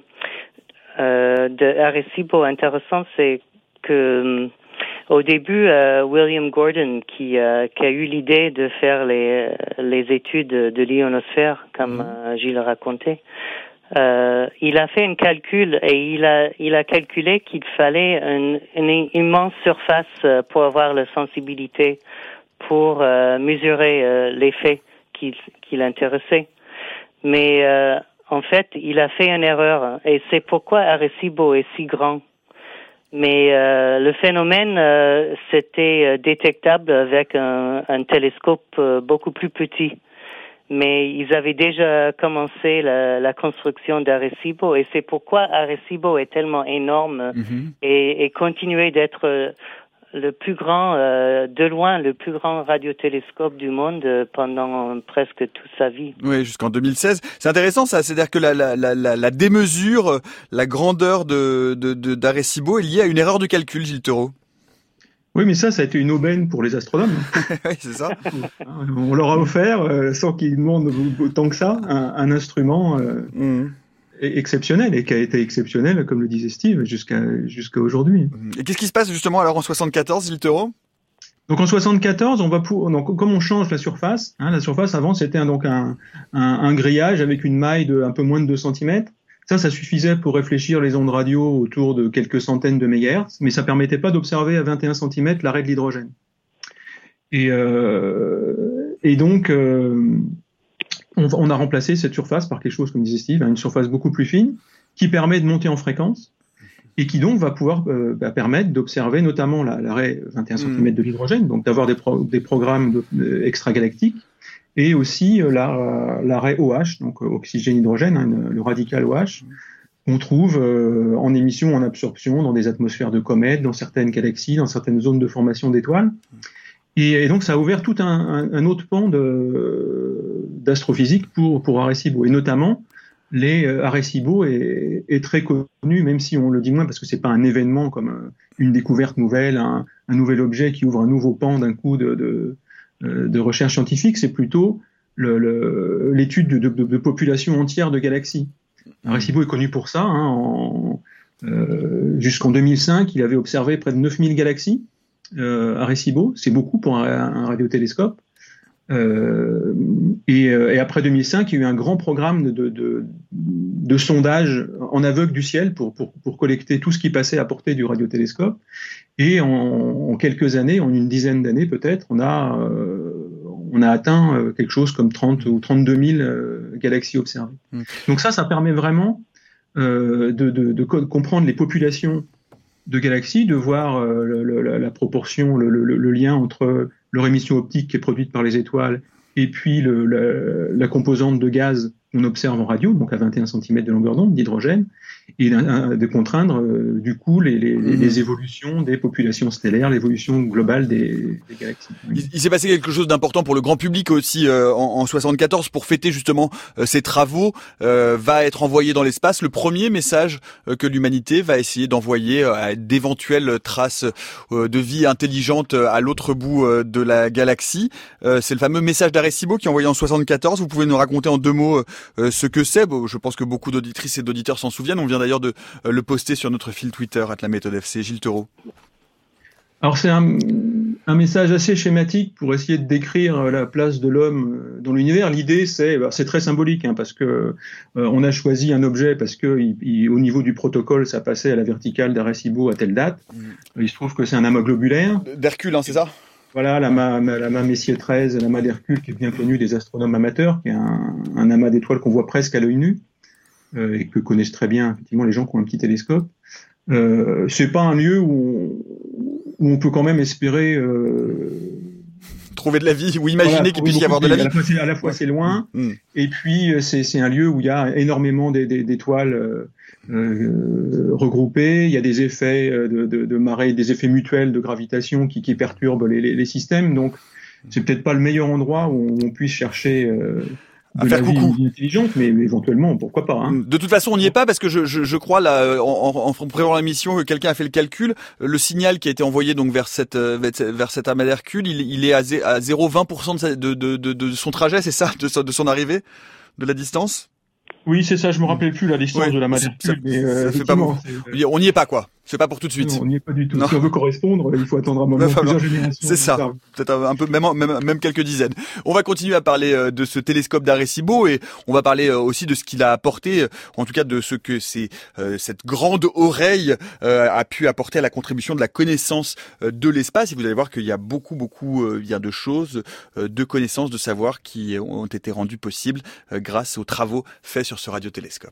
euh, de Arecibo intéressant, c'est que au début, euh, William Gordon, qui, euh, qui a eu l'idée de faire les, les études de l'ionosphère, comme euh, Gilles racontait, euh, il a fait un calcul et il a, il a calculé qu'il fallait une, une immense surface pour avoir la sensibilité pour euh, mesurer euh, l'effet qui, qui l'intéressait. Mais euh, en fait, il a fait une erreur, et c'est pourquoi Arecibo est si grand. Mais euh, le phénomène, euh, c'était détectable avec un, un télescope euh, beaucoup plus petit. Mais ils avaient déjà commencé la, la construction d'Arecibo, et c'est pourquoi Arecibo est tellement énorme mm-hmm. et, et continuait d'être le plus grand, euh, de loin, le plus grand radiotélescope du monde euh, pendant presque toute sa vie. Oui, jusqu'en deux mille seize. C'est intéressant ça, c'est-à-dire que la, la, la, la démesure, la grandeur de, de, de, d'Arecibo est liée à une erreur de calcul, Gilles Theroux. Oui, mais ça, ça a été une aubaine pour les astronomes. Oui, c'est ça. On leur a offert, euh, sans qu'ils demandent autant que ça, un, un instrument euh, mmh. exceptionnel, et qui a été exceptionnel, comme le disait Steve, jusqu'à, jusqu'à aujourd'hui. Et qu'est-ce qui se passe justement alors en soixante-quatorze, Gilles Theroux ? Donc en soixante-quatorze, on va pour, donc, comme on change la surface, hein, la surface avant c'était un, donc un, un, un grillage avec une maille de un peu moins de deux centimètres. Ça, ça suffisait pour réfléchir les ondes radio autour de quelques centaines de mégahertz, mais ça permettait pas d'observer à vingt et un centimètres l'arrêt de l'hydrogène. Et, euh, et donc, euh, on, on a remplacé cette surface par quelque chose, comme disait Steve, une surface beaucoup plus fine, qui permet de monter en fréquence, et qui donc va pouvoir euh, bah, permettre d'observer notamment la, l'arrêt vingt et un centimètres de l'hydrogène, donc d'avoir des, pro, des programmes de, de, extragalactiques, et aussi euh, la, l'arrêt O H, donc oxygène-hydrogène, hein, le radical O H, qu'on trouve euh, en émission, en absorption, dans des atmosphères de comètes, dans certaines galaxies, dans certaines zones de formation d'étoiles. Et, et donc ça a ouvert tout un, un, un autre pan de, d'astrophysique pour, pour Arecibo, et notamment les euh, Arecibo est, est très connu, même si on le dit moins, parce que c'est pas un événement comme euh, une découverte nouvelle, un, un nouvel objet qui ouvre un nouveau pan d'un coup de, de de recherche scientifique, c'est plutôt le, le, l'étude de, de, de populations entières de galaxies. Arecibo est connu pour ça. Hein, en, euh, jusqu'en deux mille cinq, il avait observé près de neuf mille galaxies. Euh, Arecibo, c'est beaucoup pour un, un radiotélescope. Euh, et, et après deux mille cinq, il y a eu un grand programme de, de, de, de sondage en aveugle du ciel pour, pour, pour collecter tout ce qui passait à portée du radiotélescope. Et en, en quelques années, en une dizaine d'années peut-être, on a, euh, on a atteint quelque chose comme trente ou trente-deux mille euh, galaxies observées. Mmh. Donc ça, ça permet vraiment euh, de, de, de comprendre les populations de galaxies, de voir euh, le, le, la proportion, le, le, le lien entre leur émission optique qui est produite par les étoiles et puis le, la, la composante de gaz qu'on observe en radio, donc à vingt et un centimètres de longueur d'onde d'hydrogène, et de contraindre euh, du coup les, les, mmh. les évolutions des populations stellaires, l'évolution globale des, des galaxies. Il, il s'est passé quelque chose d'important pour le grand public aussi euh, en, en soixante-quatorze pour fêter justement euh, ces travaux. Euh, va être envoyé dans l'espace le premier message euh, que l'humanité va essayer d'envoyer euh, à d'éventuelles traces euh, de vie intelligente à l'autre bout euh, de la galaxie. Euh, c'est le fameux message d'Arecibo qui est envoyé en soixante-quatorze. Vous pouvez nous raconter en deux mots euh, ce que c'est. Bon, je pense que beaucoup d'auditrices et d'auditeurs s'en souviennent. On vient d'ailleurs de euh, le poster sur notre fil Twitter arobase la méthode F C. Gilles Theroux. Alors c'est un, un message assez schématique pour essayer de décrire la place de l'homme dans l'univers. L'idée c'est, c'est très symbolique hein, parce que euh, on a choisi un objet parce que il, il, au niveau du protocole ça passait à la verticale d'Arecibo à telle date. Mmh. Il se trouve que c'est un amas globulaire. D'Hercule, hein, c'est ça ? Voilà, l'amas, l'amas Messier treize, l'amas d'Hercule qui est bien connu des astronomes amateurs, qui est un, un amas d'étoiles qu'on voit presque à l'œil nu. Euh, et que connaissent très bien effectivement les gens qui ont un petit télescope. Euh, c'est pas un lieu où on, où on peut quand même espérer euh, trouver de la vie ou imaginer voilà, qu'il puisse y avoir de la vie. À la fois c'est, à la fois, c'est loin, mmh. et puis c'est, c'est un lieu où il y a énormément d'étoiles euh, euh, regroupées. Il y a des effets de, de, de marée, des effets mutuels de gravitation qui, qui perturbent les, les, les systèmes. Donc c'est peut-être pas le meilleur endroit où on puisse chercher. Euh, à faire coucou. Intelligente, mais éventuellement, pourquoi pas. Hein. De toute façon, on n'y est pas parce que je, je, je crois là, en, en, en préparant l'émission, que quelqu'un a fait le calcul. Le signal qui a été envoyé donc vers cette vers cet amas d'Hercule, il, il est à zéro virgule vingt pour cent de, de, de, de son trajet, c'est ça, de, de son arrivée, de la distance. Oui, c'est ça. Je me rappelle plus la distance ouais, de l'amas d'Hercule, mais euh, ça fait pas bon. On n'y est pas quoi. C'est pas pour tout de suite. Non, on n'y est pas du tout. Non. Si on veut correspondre, il faut attendre un moment, enfin, plusieurs générations. C'est ça. Peut-être un peu, même, même, même quelques dizaines. On va continuer à parler de ce télescope d'Arecibo et on va parler aussi de ce qu'il a apporté, en tout cas de ce que c'est, euh, cette grande oreille euh, a pu apporter à la contribution de la connaissance euh, de l'espace. Et vous allez voir qu'il y a beaucoup, beaucoup, euh, il y a de choses, euh, de connaissances, de savoirs qui ont été rendues possibles euh, grâce aux travaux faits sur ce radiotélescope.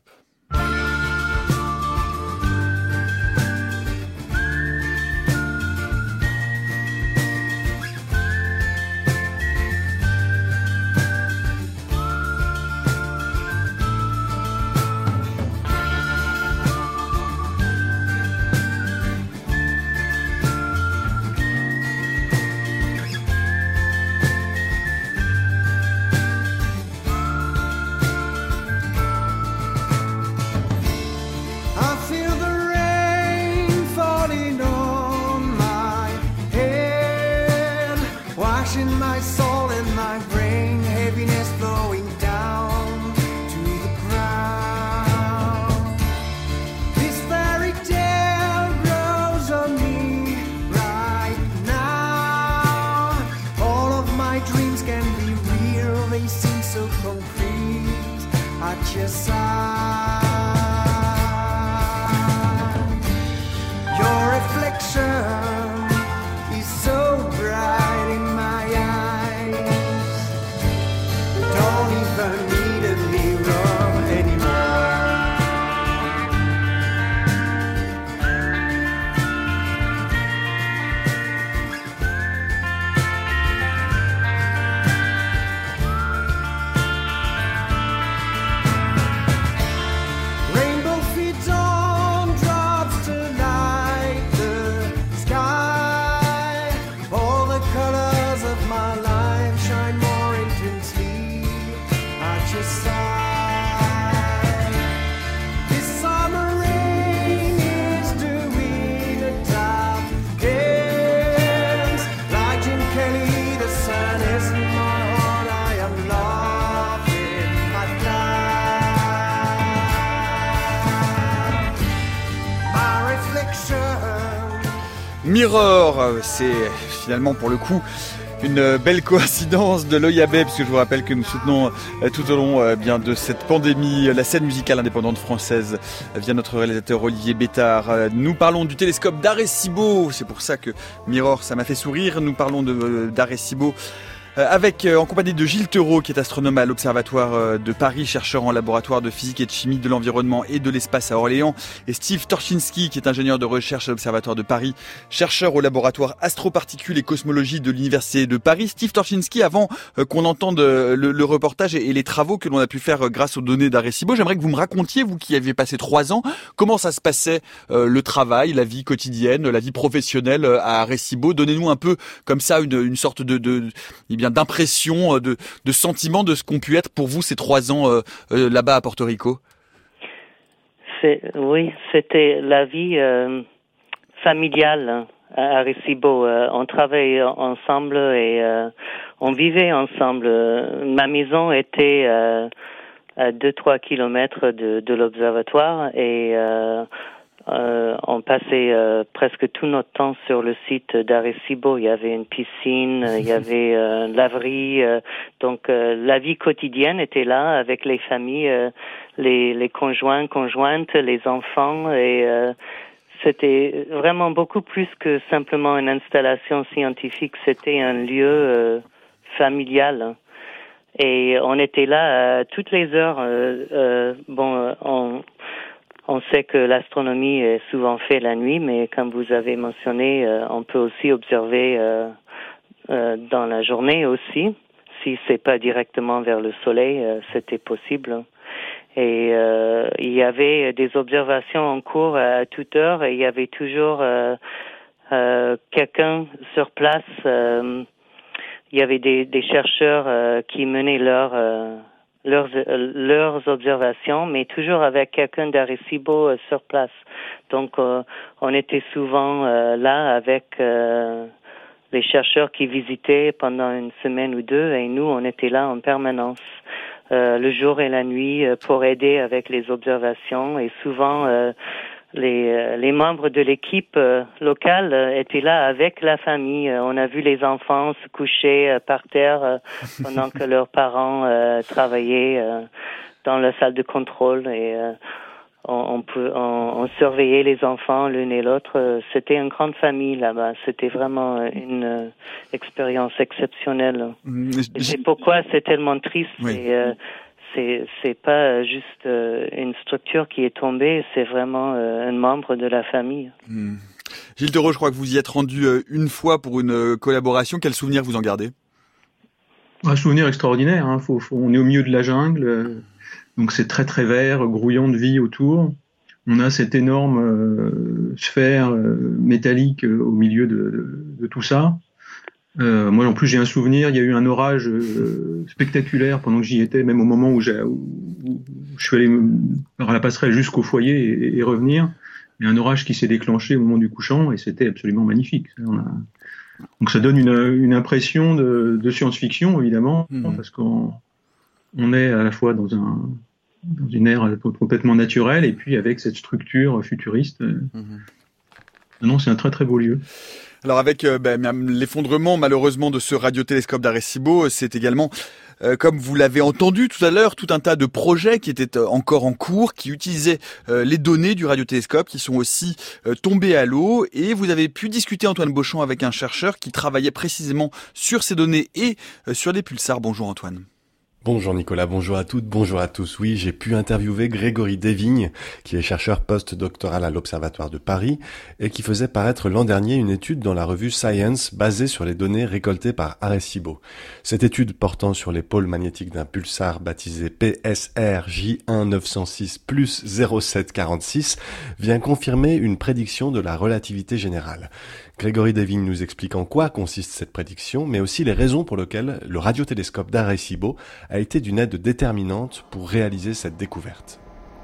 Mirror, c'est finalement pour le coup une belle coïncidence de l'O I A B, puisque je vous rappelle que nous soutenons tout au long eh bien de cette pandémie la scène musicale indépendante française via notre réalisateur Olivier Bétard. Nous parlons du télescope d'Arecibo, c'est pour ça que Mirror, ça m'a fait sourire. Nous parlons de, d'Arecibo Euh, avec, euh, en compagnie de Gilles Theroux, qui est astronome à l'Observatoire euh, de Paris, chercheur en laboratoire de physique et de chimie de l'environnement et de l'espace à Orléans, et Steve Torczynski, qui est ingénieur de recherche à l'Observatoire de Paris, chercheur au laboratoire astroparticules et cosmologie de l'Université de Paris. Steve Torczynski, avant euh, qu'on entende euh, le, le reportage et, et les travaux que l'on a pu faire euh, grâce aux données d'Arecibo, j'aimerais que vous me racontiez, vous qui avez passé trois ans, comment ça se passait euh, le travail, la vie quotidienne, la vie professionnelle euh, à Arecibo. Donnez-nous un peu comme ça une, une sorte de, de, eh bien, d'impression, de, de sentiment de ce qu'ont pu être pour vous ces trois ans euh, euh, là-bas à Porto Rico. C'est, oui, c'était la vie euh, familiale à Arecibo. Euh, on travaillait ensemble et euh, on vivait ensemble. Ma maison était euh, à deux trois kilomètres de, de l'observatoire et euh, Euh, on passait euh, presque tout notre temps sur le site d'Arecibo. Il y avait une piscine, il y avait euh, une laverie. Euh, donc euh, la vie quotidienne était là avec les familles, euh, les, les conjoints, conjointes, les enfants. Et euh, c'était vraiment beaucoup plus que simplement une installation scientifique. C'était un lieu euh, familial. Et on était là euh, toutes les heures. Euh, euh, bon, on... On sait que l'astronomie est souvent faite la nuit, mais comme vous avez mentionné, euh, on peut aussi observer euh, euh, dans la journée aussi. Si c'est pas directement vers le soleil, euh, c'était possible. Et euh, il y avait des observations en cours à toute heure et il y avait toujours euh, euh, quelqu'un sur place. Euh, il y avait des, des chercheurs euh, qui menaient leur euh, Leurs, leurs observations, mais toujours avec quelqu'un d'Arecibo euh, sur place. Donc, euh, on était souvent euh, là avec euh, les chercheurs qui visitaient pendant une semaine ou deux, et nous, on était là en permanence, euh, le jour et la nuit, euh, pour aider avec les observations. Et souvent, euh, les, les membres de l'équipe euh, locale euh, étaient là avec la famille. Euh, on a vu les enfants se coucher euh, par terre euh, pendant que leurs parents euh, travaillaient euh, dans la salle de contrôle et euh, on, on, peut, on, on surveillait les enfants l'une et l'autre. Euh, c'était une grande famille là-bas. C'était vraiment une euh, expérience exceptionnelle. Et c'est pourquoi c'est tellement triste. Oui. Et, euh, C'est, c'est pas juste euh, une structure qui est tombée, c'est vraiment euh, un membre de la famille. Mmh. Gilles Theroux, je crois que vous y êtes rendu euh, une fois pour une euh, collaboration. Quel souvenir vous en gardez ? Un souvenir extraordinaire. Hein. Faut, faut, on est au milieu de la jungle, euh, donc c'est très très vert, grouillant de vie autour. On a cette énorme euh, sphère euh, métallique euh, au milieu de, de, de tout ça. Euh, moi, en plus, j'ai un souvenir, il y a eu un orage euh, spectaculaire pendant que j'y étais, même au moment où, j'ai, où, où je suis allé par la passerelle jusqu'au foyer et, et revenir. Il y a un orage qui s'est déclenché au moment du couchant et c'était absolument magnifique. On a... Donc ça donne une, une impression de, de science-fiction, évidemment, mmh. parce qu'on on est à la fois dans, un, dans une ère complètement naturelle et puis avec cette structure futuriste. Mmh. Non, c'est un très très beau lieu. Alors avec euh, ben, l'effondrement malheureusement de ce radiotélescope d'Arecibo, c'est également, euh, comme vous l'avez entendu tout à l'heure, tout un tas de projets qui étaient euh, encore en cours, qui utilisaient euh, les données du radiotélescope, qui sont aussi euh, tombés à l'eau. Et vous avez pu discuter, Antoine Beauchamp, avec un chercheur qui travaillait précisément sur ces données et euh, sur des pulsars. Bonjour Antoine. Bonjour Nicolas, bonjour à toutes, bonjour à tous. Oui, j'ai pu interviewer Grégory Devigne, qui est chercheur post-doctoral à l'Observatoire de Paris et qui faisait paraître l'an dernier une étude dans la revue Science basée sur les données récoltées par Arecibo. Cette étude portant sur les pôles magnétiques d'un pulsar baptisé P S R J un neuf cent six plus zéro sept quarante-six vient confirmer une prédiction de la relativité générale. Grégory Devigne nous explique en quoi consiste cette prédiction, mais aussi les raisons pour lesquelles le radiotélescope d'Arecibo a été d'une aide déterminante pour réaliser cette découverte.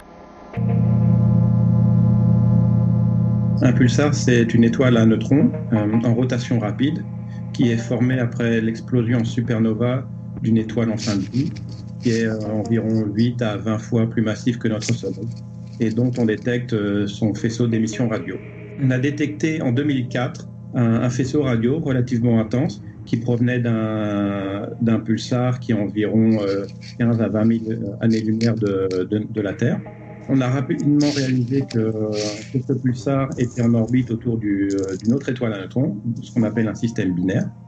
Un pulsar, c'est une étoile à neutrons euh, en rotation rapide qui est formée après l'explosion en supernova d'une étoile en fin de vie, qui est euh, environ huit à vingt fois plus massif que notre Soleil et dont on détecte euh, son faisceau d'émissions radio. On a détecté en deux mille quatre un, un faisceau radio relativement intense qui provenait d'un, d'un pulsar qui est environ euh, quinze à vingt mille années-lumière de, de, de la Terre. On a rapidement réalisé que, que ce pulsar était en orbite autour du, d'une autre étoile à neutrons, ce qu'on appelle un système binaire.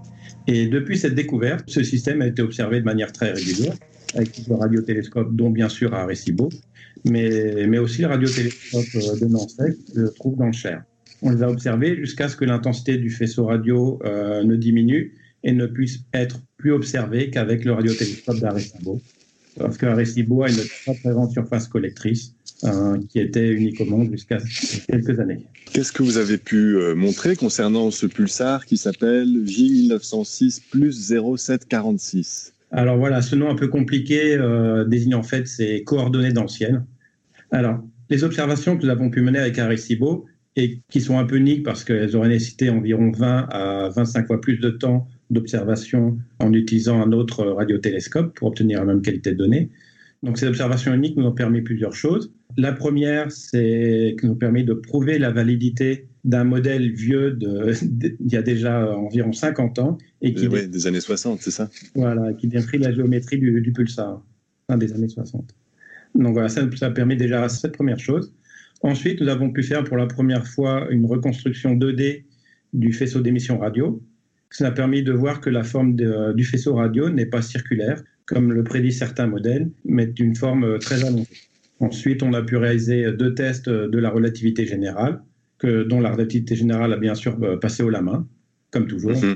Et depuis cette découverte, ce système a été observé de manière très régulière, avec plusieurs radiotélescopes, dont bien sûr à Arecibo, mais, mais aussi le radiotélescope de Nancy qui se trouve dans le Cher. On les a observés jusqu'à ce que l'intensité du faisceau radio euh, ne diminue et ne puisse être plus observée qu'avec le radiotélescope d'Arecibo. Parce qu'Arecibo a une très très grande surface collectrice euh, qui était unique au monde jusqu'à quelques années. Qu'est-ce que vous avez pu euh, montrer concernant ce pulsar qui s'appelle J mille neuf cent six plus zéro sept quarante-six? Alors voilà, ce nom un peu compliqué euh, désigne en fait ces coordonnées dans le ciel. Alors, les observations que nous avons pu mener avec Arecibo, et qui sont un peu uniques parce qu'elles auraient nécessité environ vingt à vingt-cinq fois plus de temps d'observation en utilisant un autre radiotélescope pour obtenir la même qualité de données. Donc ces observations uniques nous ont permis plusieurs choses. La première, c'est qu'elles nous ont permis de prouver la validité d'un modèle vieux de, de, d'il y a déjà environ cinquante ans. Et qui oui, dé... des années soixante, c'est ça? Voilà, qui décrit la géométrie du, du pulsar, fin des années soixante. Donc voilà, ça, ça permet déjà cette première chose. Ensuite, nous avons pu faire pour la première fois une reconstruction deux D du faisceau d'émission radio. Ça a permis de voir que la forme de, du faisceau radio n'est pas circulaire, comme le prédisent certains modèles, mais d'une forme très allongée. Ensuite, on a pu réaliser deux tests de la relativité générale, que, dont la relativité générale a bien sûr passé haut la main, comme toujours. Mmh.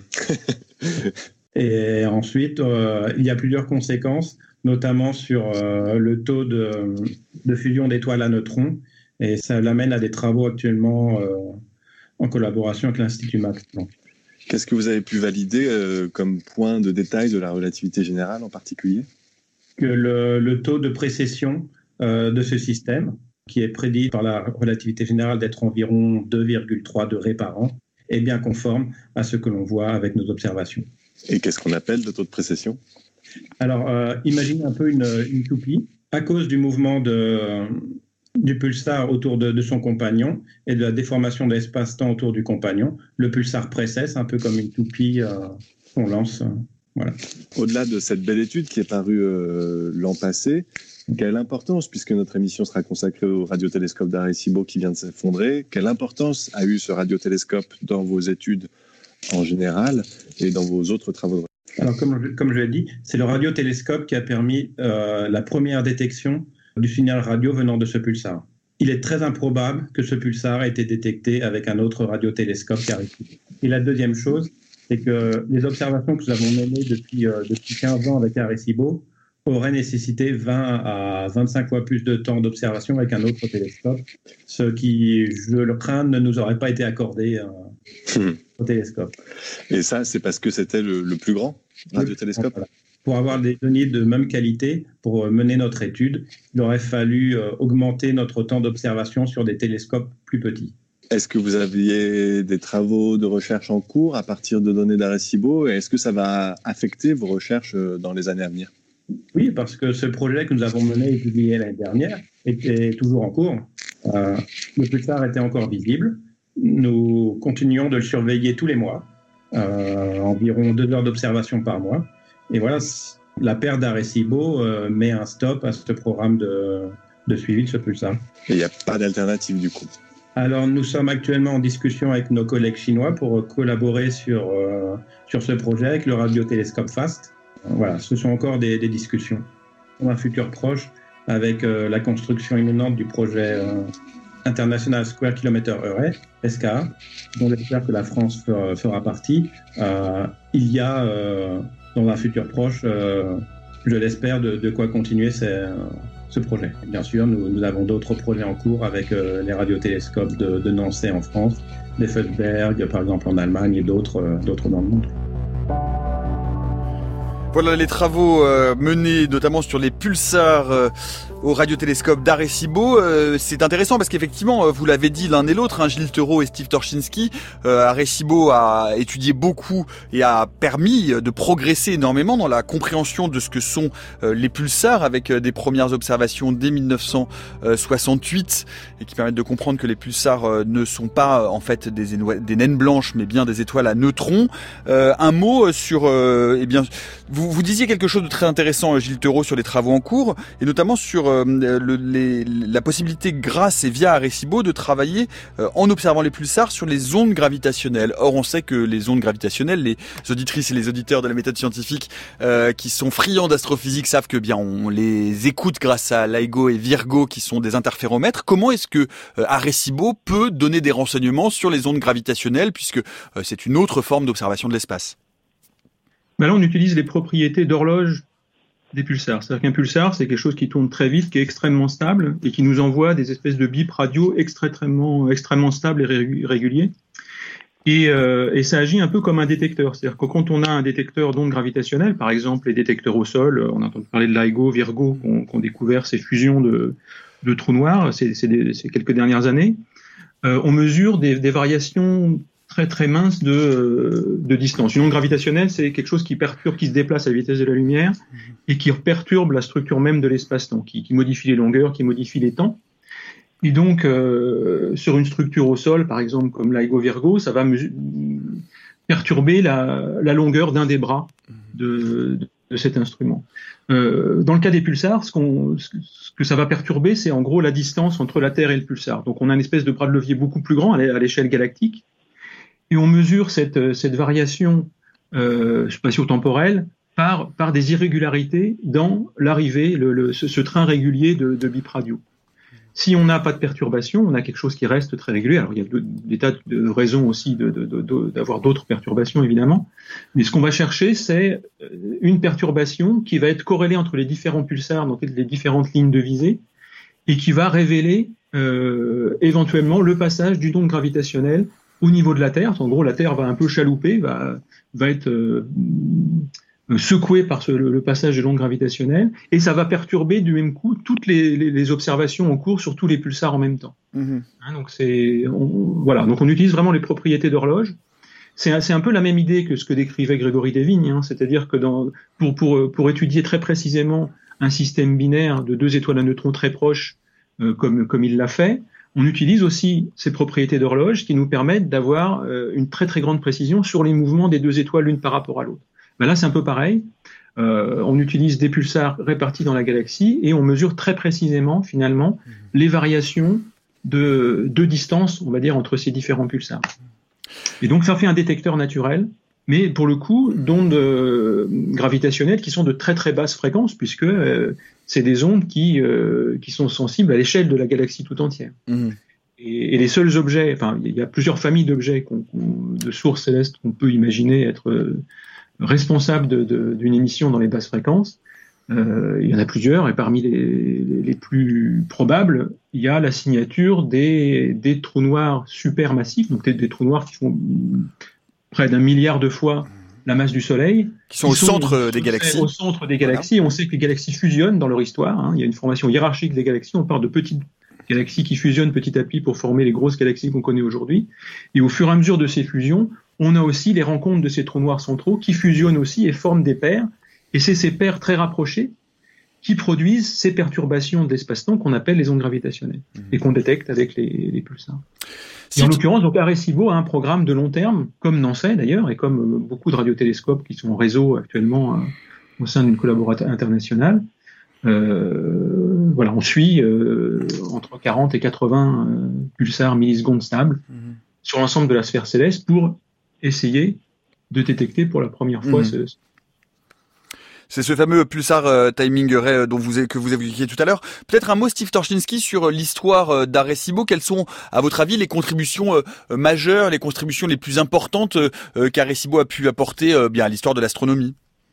Et ensuite, euh, il y a plusieurs conséquences, notamment sur euh, le taux de, de fusion d'étoiles à neutrons, et ça l'amène à des travaux actuellement euh, en collaboration avec l'Institut Max Planck. Qu'est-ce que vous avez pu valider euh, comme point de détail de la relativité générale en particulier? Que le, le taux de précession euh, de ce système, qui est prédit par la relativité générale d'être environ deux virgule trois degrés par an, est bien conforme à ce que l'on voit avec nos observations. Et qu'est-ce qu'on appelle le taux de précession? Alors, euh, imaginez un peu une, une toupie. À cause du mouvement de... du pulsar autour de, de son compagnon et de la déformation de l'espace-temps autour du compagnon, le pulsar précesse, un peu comme une toupie euh, qu'on lance. Euh, voilà. Au-delà de cette belle étude qui est parue euh, l'an passé, quelle importance, puisque notre émission sera consacrée au radiotélescope d'Arecibo qui vient de s'effondrer, quelle importance a eu ce radiotélescope dans vos études en général et dans vos autres travaux de recherche? Alors, comme, comme je l'ai dit, c'est le radiotélescope qui a permis euh, la première détection du signal radio venant de ce pulsar. Il est très improbable que ce pulsar ait été détecté avec un autre radiotélescope qu'Arecibo. Et la deuxième chose, c'est que les observations que nous avons menées depuis, euh, depuis quinze ans avec Arecibo auraient nécessité vingt à vingt-cinq fois plus de temps d'observation avec un autre télescope, ce qui, je le crains, ne nous aurait pas été accordé euh, mmh. au télescope. Et ça, c'est parce que c'était le, le plus grand radiotélescope? Voilà. Pour avoir des données de même qualité, pour mener notre étude, il aurait fallu euh, augmenter notre temps d'observation sur des télescopes plus petits. Est-ce que vous aviez des travaux de recherche en cours à partir de données d'Arecibo et est-ce que ça va affecter vos recherches dans les années à venir? Oui, parce que ce projet que nous avons mené et publié l'année dernière était toujours en cours. Euh, le pulsar était encore visible. Nous continuons de le surveiller tous les mois, euh, environ deux heures d'observation par mois. Et voilà, la paire d'Arecibo euh, met un stop à ce programme de, de suivi de ce pulsar. Et il n'y a pas d'alternative du coup? Alors, nous sommes actuellement en discussion avec nos collègues chinois pour collaborer sur, euh, sur ce projet avec le radiotélescope FAST. Voilà, ce sont encore des, des discussions. Dans un futur proche, avec euh, la construction imminente du projet euh, International Square Kilometer Array, S K A, dont j'espère que la France fera, fera partie, euh, il y a... Euh, dans un futur proche, euh, je l'espère, de, de quoi continuer ces, ce projet. Et bien sûr, nous, nous avons d'autres projets en cours avec euh, les radiotélescopes de, de Nancy en France, d'Effelsberg, par exemple en Allemagne, et d'autres, euh, d'autres dans le monde. Voilà les travaux euh, menés notamment sur les pulsars euh, au radiotélescope d'Arecibo. Euh, c'est intéressant parce qu'effectivement, vous l'avez dit l'un et l'autre, hein, Gilles Theroux et Steve Torczynski, euh, Arecibo a étudié beaucoup et a permis de progresser énormément dans la compréhension de ce que sont euh, les pulsars avec euh, des premières observations dès mille neuf cent soixante-huit et qui permettent de comprendre que les pulsars euh, ne sont pas euh, en fait des, éno- des naines blanches mais bien des étoiles à neutrons. Euh, un mot sur... Euh, eh bien, vous, vous disiez quelque chose de très intéressant, Gilles Theroux, sur les travaux en cours et notamment sur sur euh, le, les, la possibilité, grâce et via Arecibo, de travailler euh, en observant les pulsars sur les ondes gravitationnelles. Or, on sait que les ondes gravitationnelles, les auditrices et les auditeurs de la méthode scientifique euh, qui sont friands d'astrophysique savent que bien on les écoute grâce à LIGO et Virgo, qui sont des interféromètres. Comment est-ce que euh, Arecibo peut donner des renseignements sur les ondes gravitationnelles, puisque euh, c'est une autre forme d'observation de l'espace? Ben là, on utilise les propriétés d'horloge des pulsars. C'est-à-dire qu'un pulsar, c'est quelque chose qui tourne très vite, qui est extrêmement stable et qui nous envoie des espèces de bips radio extrêmement, extrêmement stables et réguliers. Et, euh, et ça agit un peu comme un détecteur. C'est-à-dire que quand on a un détecteur d'ondes gravitationnelles, par exemple les détecteurs au sol, on a entendu parler de LIGO, Virgo, qui ont, qui ont découvert ces fusions de, de trous noirs ces, ces, ces quelques dernières années, euh, on mesure des, des variations très très minces de, de distance. Une onde gravitationnelle, c'est quelque chose qui perturbe, qui se déplace à la vitesse de la lumière et qui perturbe la structure même de l'espace-temps, qui, qui modifie les longueurs, qui modifie les temps. Et donc, euh, sur une structure au sol, par exemple, comme LIGO Virgo, ça va mesu- perturber la, la longueur d'un des bras de, de, de cet instrument. Euh, dans le cas des pulsars, ce, qu'on, ce que ça va perturber, c'est en gros la distance entre la Terre et le pulsar. Donc, on a une espèce de bras de levier beaucoup plus grand à l'échelle galactique, et on mesure cette, cette variation euh, spatio-temporelle par, par des irrégularités dans l'arrivée, le, le, ce, ce train régulier de, de bip radio. Si on n'a pas de perturbation, on a quelque chose qui reste très régulier. Alors, il y a de, des tas de raisons aussi de, de, de, de, d'avoir d'autres perturbations, évidemment. Mais ce qu'on va chercher, c'est une perturbation qui va être corrélée entre les différents pulsars, donc les différentes lignes de visée, et qui va révéler euh, éventuellement le passage d'une onde gravitationnelle au niveau de la Terre. En gros, la Terre va un peu chalouper, va, va être euh, secouée par ce, le, le passage de l'onde gravitationnelle, et ça va perturber du même coup toutes les, les, les observations en cours sur tous les pulsars en même temps. Mmh. Hein, donc c'est, on, voilà. Donc on utilise vraiment les propriétés d'horloge. C'est un, c'est un peu la même idée que ce que décrivait Grégory Devigne, hein, c'est-à-dire que dans, pour, pour, pour étudier très précisément un système binaire de deux étoiles à neutrons très proches, euh, comme, comme il l'a fait, on utilise aussi ces propriétés d'horloge qui nous permettent d'avoir euh, une très très grande précision sur les mouvements des deux étoiles l'une par rapport à l'autre. Ben là, c'est un peu pareil. Euh, on utilise des pulsars répartis dans la galaxie et on mesure très précisément, finalement, mmh. les variations de, de distance, on va dire, entre ces différents pulsars. Et donc, ça fait un détecteur naturel, mais pour le coup, d'ondes euh, gravitationnelles qui sont de très très basses fréquences, puisque euh, c'est des ondes qui, euh, qui sont sensibles à l'échelle de la galaxie tout entière. Mmh. Et, et les seuls objets, enfin, il y a plusieurs familles d'objets, qu'on, qu'on, de sources célestes qu'on peut imaginer être euh, responsables de, de, d'une émission dans les basses fréquences. Euh, il y en a plusieurs, et parmi les, les, les plus probables, il y a la signature des, des trous noirs supermassifs, donc des, des trous noirs qui font près d'un milliard de fois la masse du Soleil. Qui sont, qui au, sont centre des galaxies. au centre des galaxies. Voilà. On sait que les galaxies fusionnent dans leur histoire. Hein. Il y a une formation hiérarchique des galaxies. On part de petites galaxies qui fusionnent petit à petit pour former les grosses galaxies qu'on connaît aujourd'hui. Et au fur et à mesure de ces fusions, on a aussi les rencontres de ces trous noirs centraux qui fusionnent aussi et forment des paires. Et c'est ces paires très rapprochées qui produisent ces perturbations de l'espace-temps qu'on appelle les ondes gravitationnelles mmh. et qu'on détecte avec les, les pulsars. Et en l'occurrence, donc Arecibo a un programme de long terme, comme Nancy d'ailleurs, et comme beaucoup de radiotélescopes qui sont en réseau actuellement euh, au sein d'une collaboration internationale. Euh, voilà, on suit euh, entre quarante et quatre-vingts euh, pulsars millisecondes stables mmh. sur l'ensemble de la sphère céleste pour essayer de détecter pour la première fois mmh. ce, ce C'est ce fameux pulsar euh, timing array dont vous que vous évoquiez tout à l'heure. Peut-être un mot, Steve Torchinsky, sur l'histoire euh, d'Arecibo. Quelles sont, à votre avis, les contributions euh, majeures, les contributions les plus importantes euh, qu'Arecibo a pu apporter euh, bien à l'histoire de l'astronomie?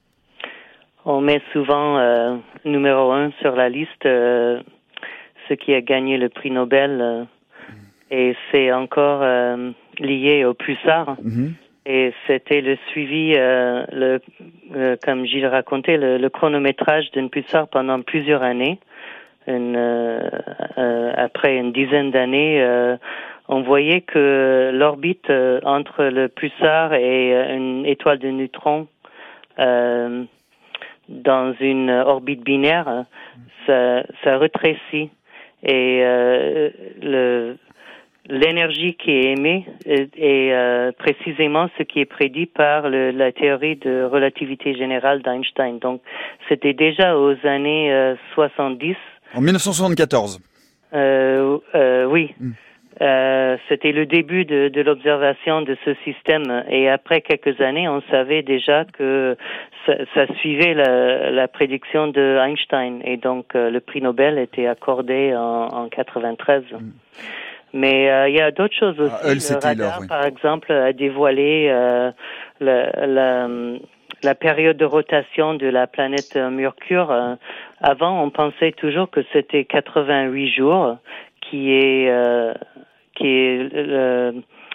On met souvent euh, numéro un sur la liste euh, ce qui a gagné le prix Nobel, euh, et c'est encore euh, lié au pulsar. Mm-hmm. Et c'était le suivi, euh, le, euh, comme Gilles racontait, le, le chronométrage d'un pulsar pendant plusieurs années. Une, euh, euh, après une dizaine d'années, euh, on voyait que l'orbite euh, entre le pulsar et euh, une étoile de neutrons euh, dans une orbite binaire, ça, ça rétrécit. Et euh, le l'énergie qui est émise est, est euh, précisément ce qui est prédit par le, la théorie de relativité générale d'Einstein. Donc, c'était déjà aux années euh, soixante-dix En dix-neuf cent soixante-quatorze. Euh, euh, oui. Mm. Euh, c'était le début de, de l'observation de ce système et après quelques années, on savait déjà que ça, ça suivait la, la prédiction de Einstein et donc euh, le prix Nobel était accordé en, en quatre-vingt-treize. Mm. Mais euh, il y a d'autres choses aussi. Ah, elle, le radar, Taylor, oui. par exemple, a dévoilé euh, la, la, la période de rotation de la planète Mercure. Euh, avant, on pensait toujours que c'était quatre-vingt-huit jours, qui est euh, qui est le,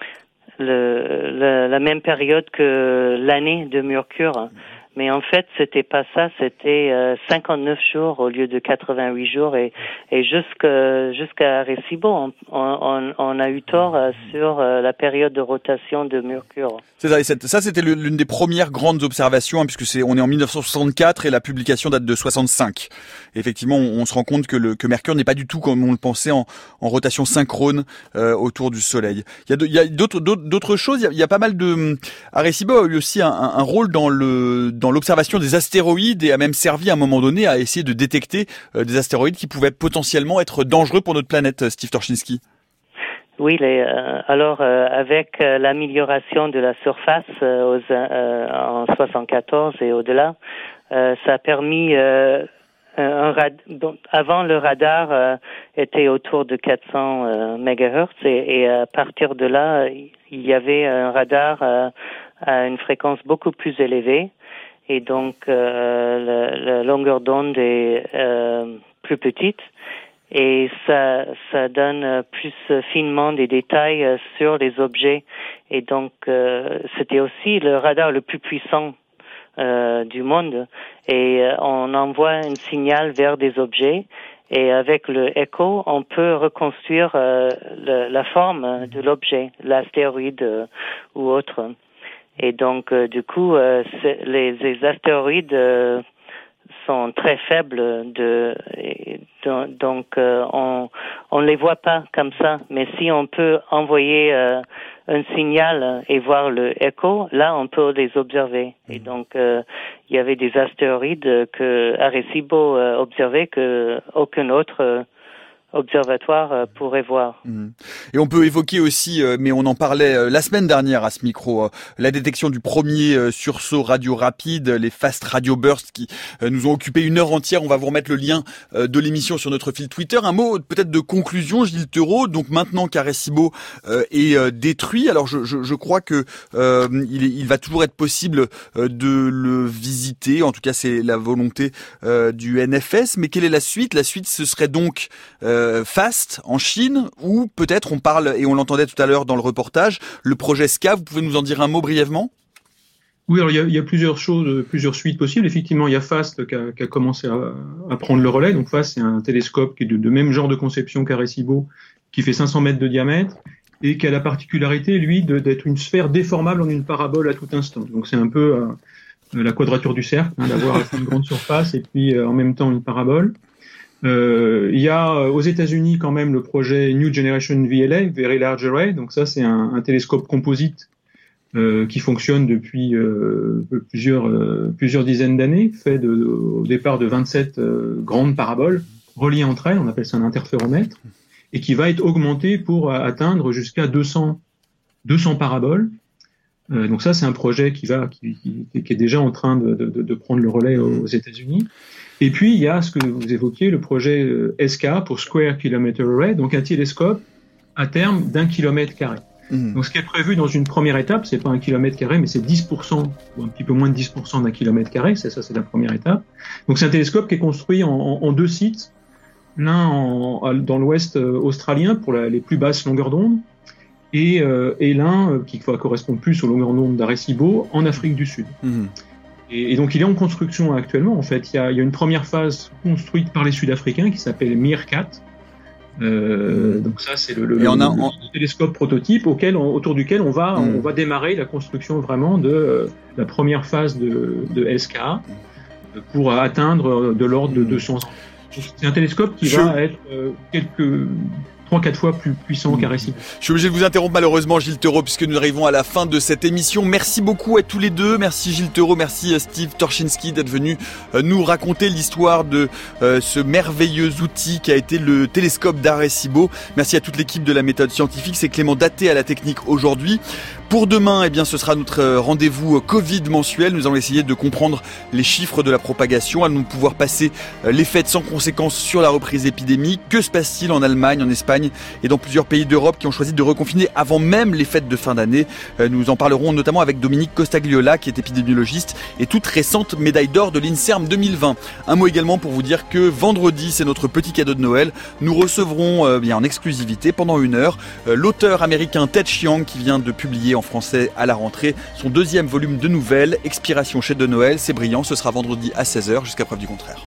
le, le, la même période que l'année de Mercure. Mais en fait, c'était pas ça, c'était euh, cinquante-neuf jours au lieu de quatre-vingt-huit jours et, et jusqu'à, jusqu'à Arecibo, on, on, on a eu tort euh, sur euh, la période de rotation de Mercure. C'est ça, et ça c'était l'une des premières grandes observations, hein, puisque c'est, on est en dix-neuf cent soixante-quatre et la publication date de soixante-cinq. Et effectivement, on, on se rend compte que, le, que Mercure n'est pas du tout comme on le pensait en, en rotation synchrone euh, autour du Soleil. Il y a, de, il y a d'autres, d'autres, d'autres choses. Il y a, il y a pas mal de. Arecibo a eu aussi un, un, un rôle dans le dans l'observation des astéroïdes et a même servi à un moment donné à essayer de détecter euh, des astéroïdes qui pouvaient potentiellement être dangereux pour notre planète, Steve Torchinski. Oui, les, euh, alors euh, avec euh, l'amélioration de la surface euh, aux, euh, en soixante-quatorze et au-delà, euh, ça a permis euh, un rad... bon, avant le radar euh, était autour de quatre cents euh, mégahertz et, et à partir de là, il y avait un radar euh, à une fréquence beaucoup plus élevée et donc euh, la, la longueur d'onde est euh, plus petite. Et ça, ça donne plus finement des détails sur les objets. Et donc, euh, c'était aussi le radar le plus puissant euh, du monde. Et euh, on envoie un signal vers des objets. Et avec le écho, on peut reconstruire euh, le, la forme de l'objet, l'astéroïde euh, ou autre. Et donc, euh, du coup, euh, les, les astéroïdes euh, sont très faibles de, de donc euh, on on les voit pas comme ça, mais si on peut envoyer euh, un signal et voir le écho, là on peut les observer. Et donc euh, il y avait des astéroïdes que Arecibo euh, observait que aucun autre euh, observatoire euh, pourrait voir. Mmh. Et on peut évoquer aussi, euh, mais on en parlait euh, la semaine dernière à ce micro, euh, la détection du premier euh, sursaut radio rapide, les fast radio bursts qui euh, nous ont occupé une heure entière. On va vous remettre le lien euh, de l'émission sur notre fil Twitter. Un mot peut-être de conclusion, Gilles Theroux. Donc maintenant qu'Arecibo euh, est euh, détruit, alors je, je, je crois que euh, il, il va toujours être possible euh, de le visiter. En tout cas, c'est la volonté euh, du N F S. Mais quelle est la suite ? La suite, ce serait donc euh, FAST en Chine, ou peut-être on parle, et on l'entendait tout à l'heure dans le reportage, le projet S C A. Vous pouvez nous en dire un mot brièvement ? Oui, alors il y a, il y a plusieurs choses, plusieurs suites possibles. Effectivement, il y a FAST qui a, qui a commencé à, à prendre le relais. Donc FAST, c'est un télescope qui est de, de même genre de conception qu'Arecibo, qui fait cinq cents mètres de diamètre et qui a la particularité, lui, de, d'être une sphère déformable en une parabole à tout instant. Donc c'est un peu euh, la quadrature du cercle, hein, d'avoir une grande surface et puis euh, en même temps une parabole. Euh, il y a euh, aux États-Unis quand même le projet New Generation V L A, Very Large Array. Donc ça, c'est un, un télescope composite euh, qui fonctionne depuis euh, plusieurs euh, plusieurs dizaines d'années, fait de, au départ de vingt-sept euh, grandes paraboles reliées entre elles. On appelle ça un interféromètre, et qui va être augmenté pour atteindre jusqu'à deux cents paraboles. Euh, donc ça, c'est un projet qui va qui, qui, qui est déjà en train de, de, de prendre le relais aux, aux États-Unis. Et puis, il y a ce que vous évoquiez, le projet S K A pour Square Kilometer Array, donc un télescope à terme d'un kilomètre carré. Mmh. Donc, ce qui est prévu dans une première étape, c'est pas un kilomètre carré, mais c'est dix pour cent, ou un petit peu moins de dix pour cent d'un kilomètre carré. C'est ça, c'est la première étape. Donc, c'est un télescope qui est construit en, en, en deux sites. L'un en, dans l'ouest australien pour la, les plus basses longueurs d'onde, et, euh, et l'un euh, qui va correspondre plus aux longueurs d'onde d'Arecibo en Afrique du Sud. Mmh. Et, et donc il est en construction actuellement. En fait, il y a, il y a une première phase construite par les Sud-Africains qui s'appelle Meerkat. Euh, mmh. Donc ça, c'est le, le, le, on a, le, le on... télescope prototype auquel, on, autour duquel on va, mmh. on va démarrer la construction vraiment de euh, la première phase de, de S K A pour atteindre de l'ordre de deux cents ans. C'est un télescope qui Je... va être euh, quelques trois quatre fois plus puissant mmh. qu'Arecibo. Je suis obligé de vous interrompre malheureusement, Gilles Theroux, puisque nous arrivons à la fin de cette émission. Merci beaucoup à tous les deux. Merci Gilles Theroux, merci Steve Torchinski d'être venu nous raconter l'histoire de euh, ce merveilleux outil qui a été le télescope d'Arecibo. Merci à toute l'équipe de la méthode scientifique. C'est Clément Daté à la technique aujourd'hui. Pour demain, eh bien, ce sera notre rendez-vous Covid mensuel. Nous allons essayer de comprendre les chiffres de la propagation. Allons-nous pouvoir passer les fêtes sans conséquences sur la reprise épidémique? Que se passe-t-il en Allemagne, en Espagne et dans plusieurs pays d'Europe qui ont choisi de reconfiner avant même les fêtes de fin d'année? Nous en parlerons notamment avec Dominique Costagliola, qui est épidémiologiste et toute récente médaille d'or de l'INSERM deux mille vingt. Un mot également pour vous dire que vendredi, c'est notre petit cadeau de Noël. Nous recevrons euh, bien en exclusivité pendant une heure euh, l'auteur américain Ted Chiang qui vient de publier en français à la rentrée son deuxième volume de nouvelles, Expiration chez de Noël. C'est brillant, ce sera vendredi à seize heures jusqu'à preuve du contraire.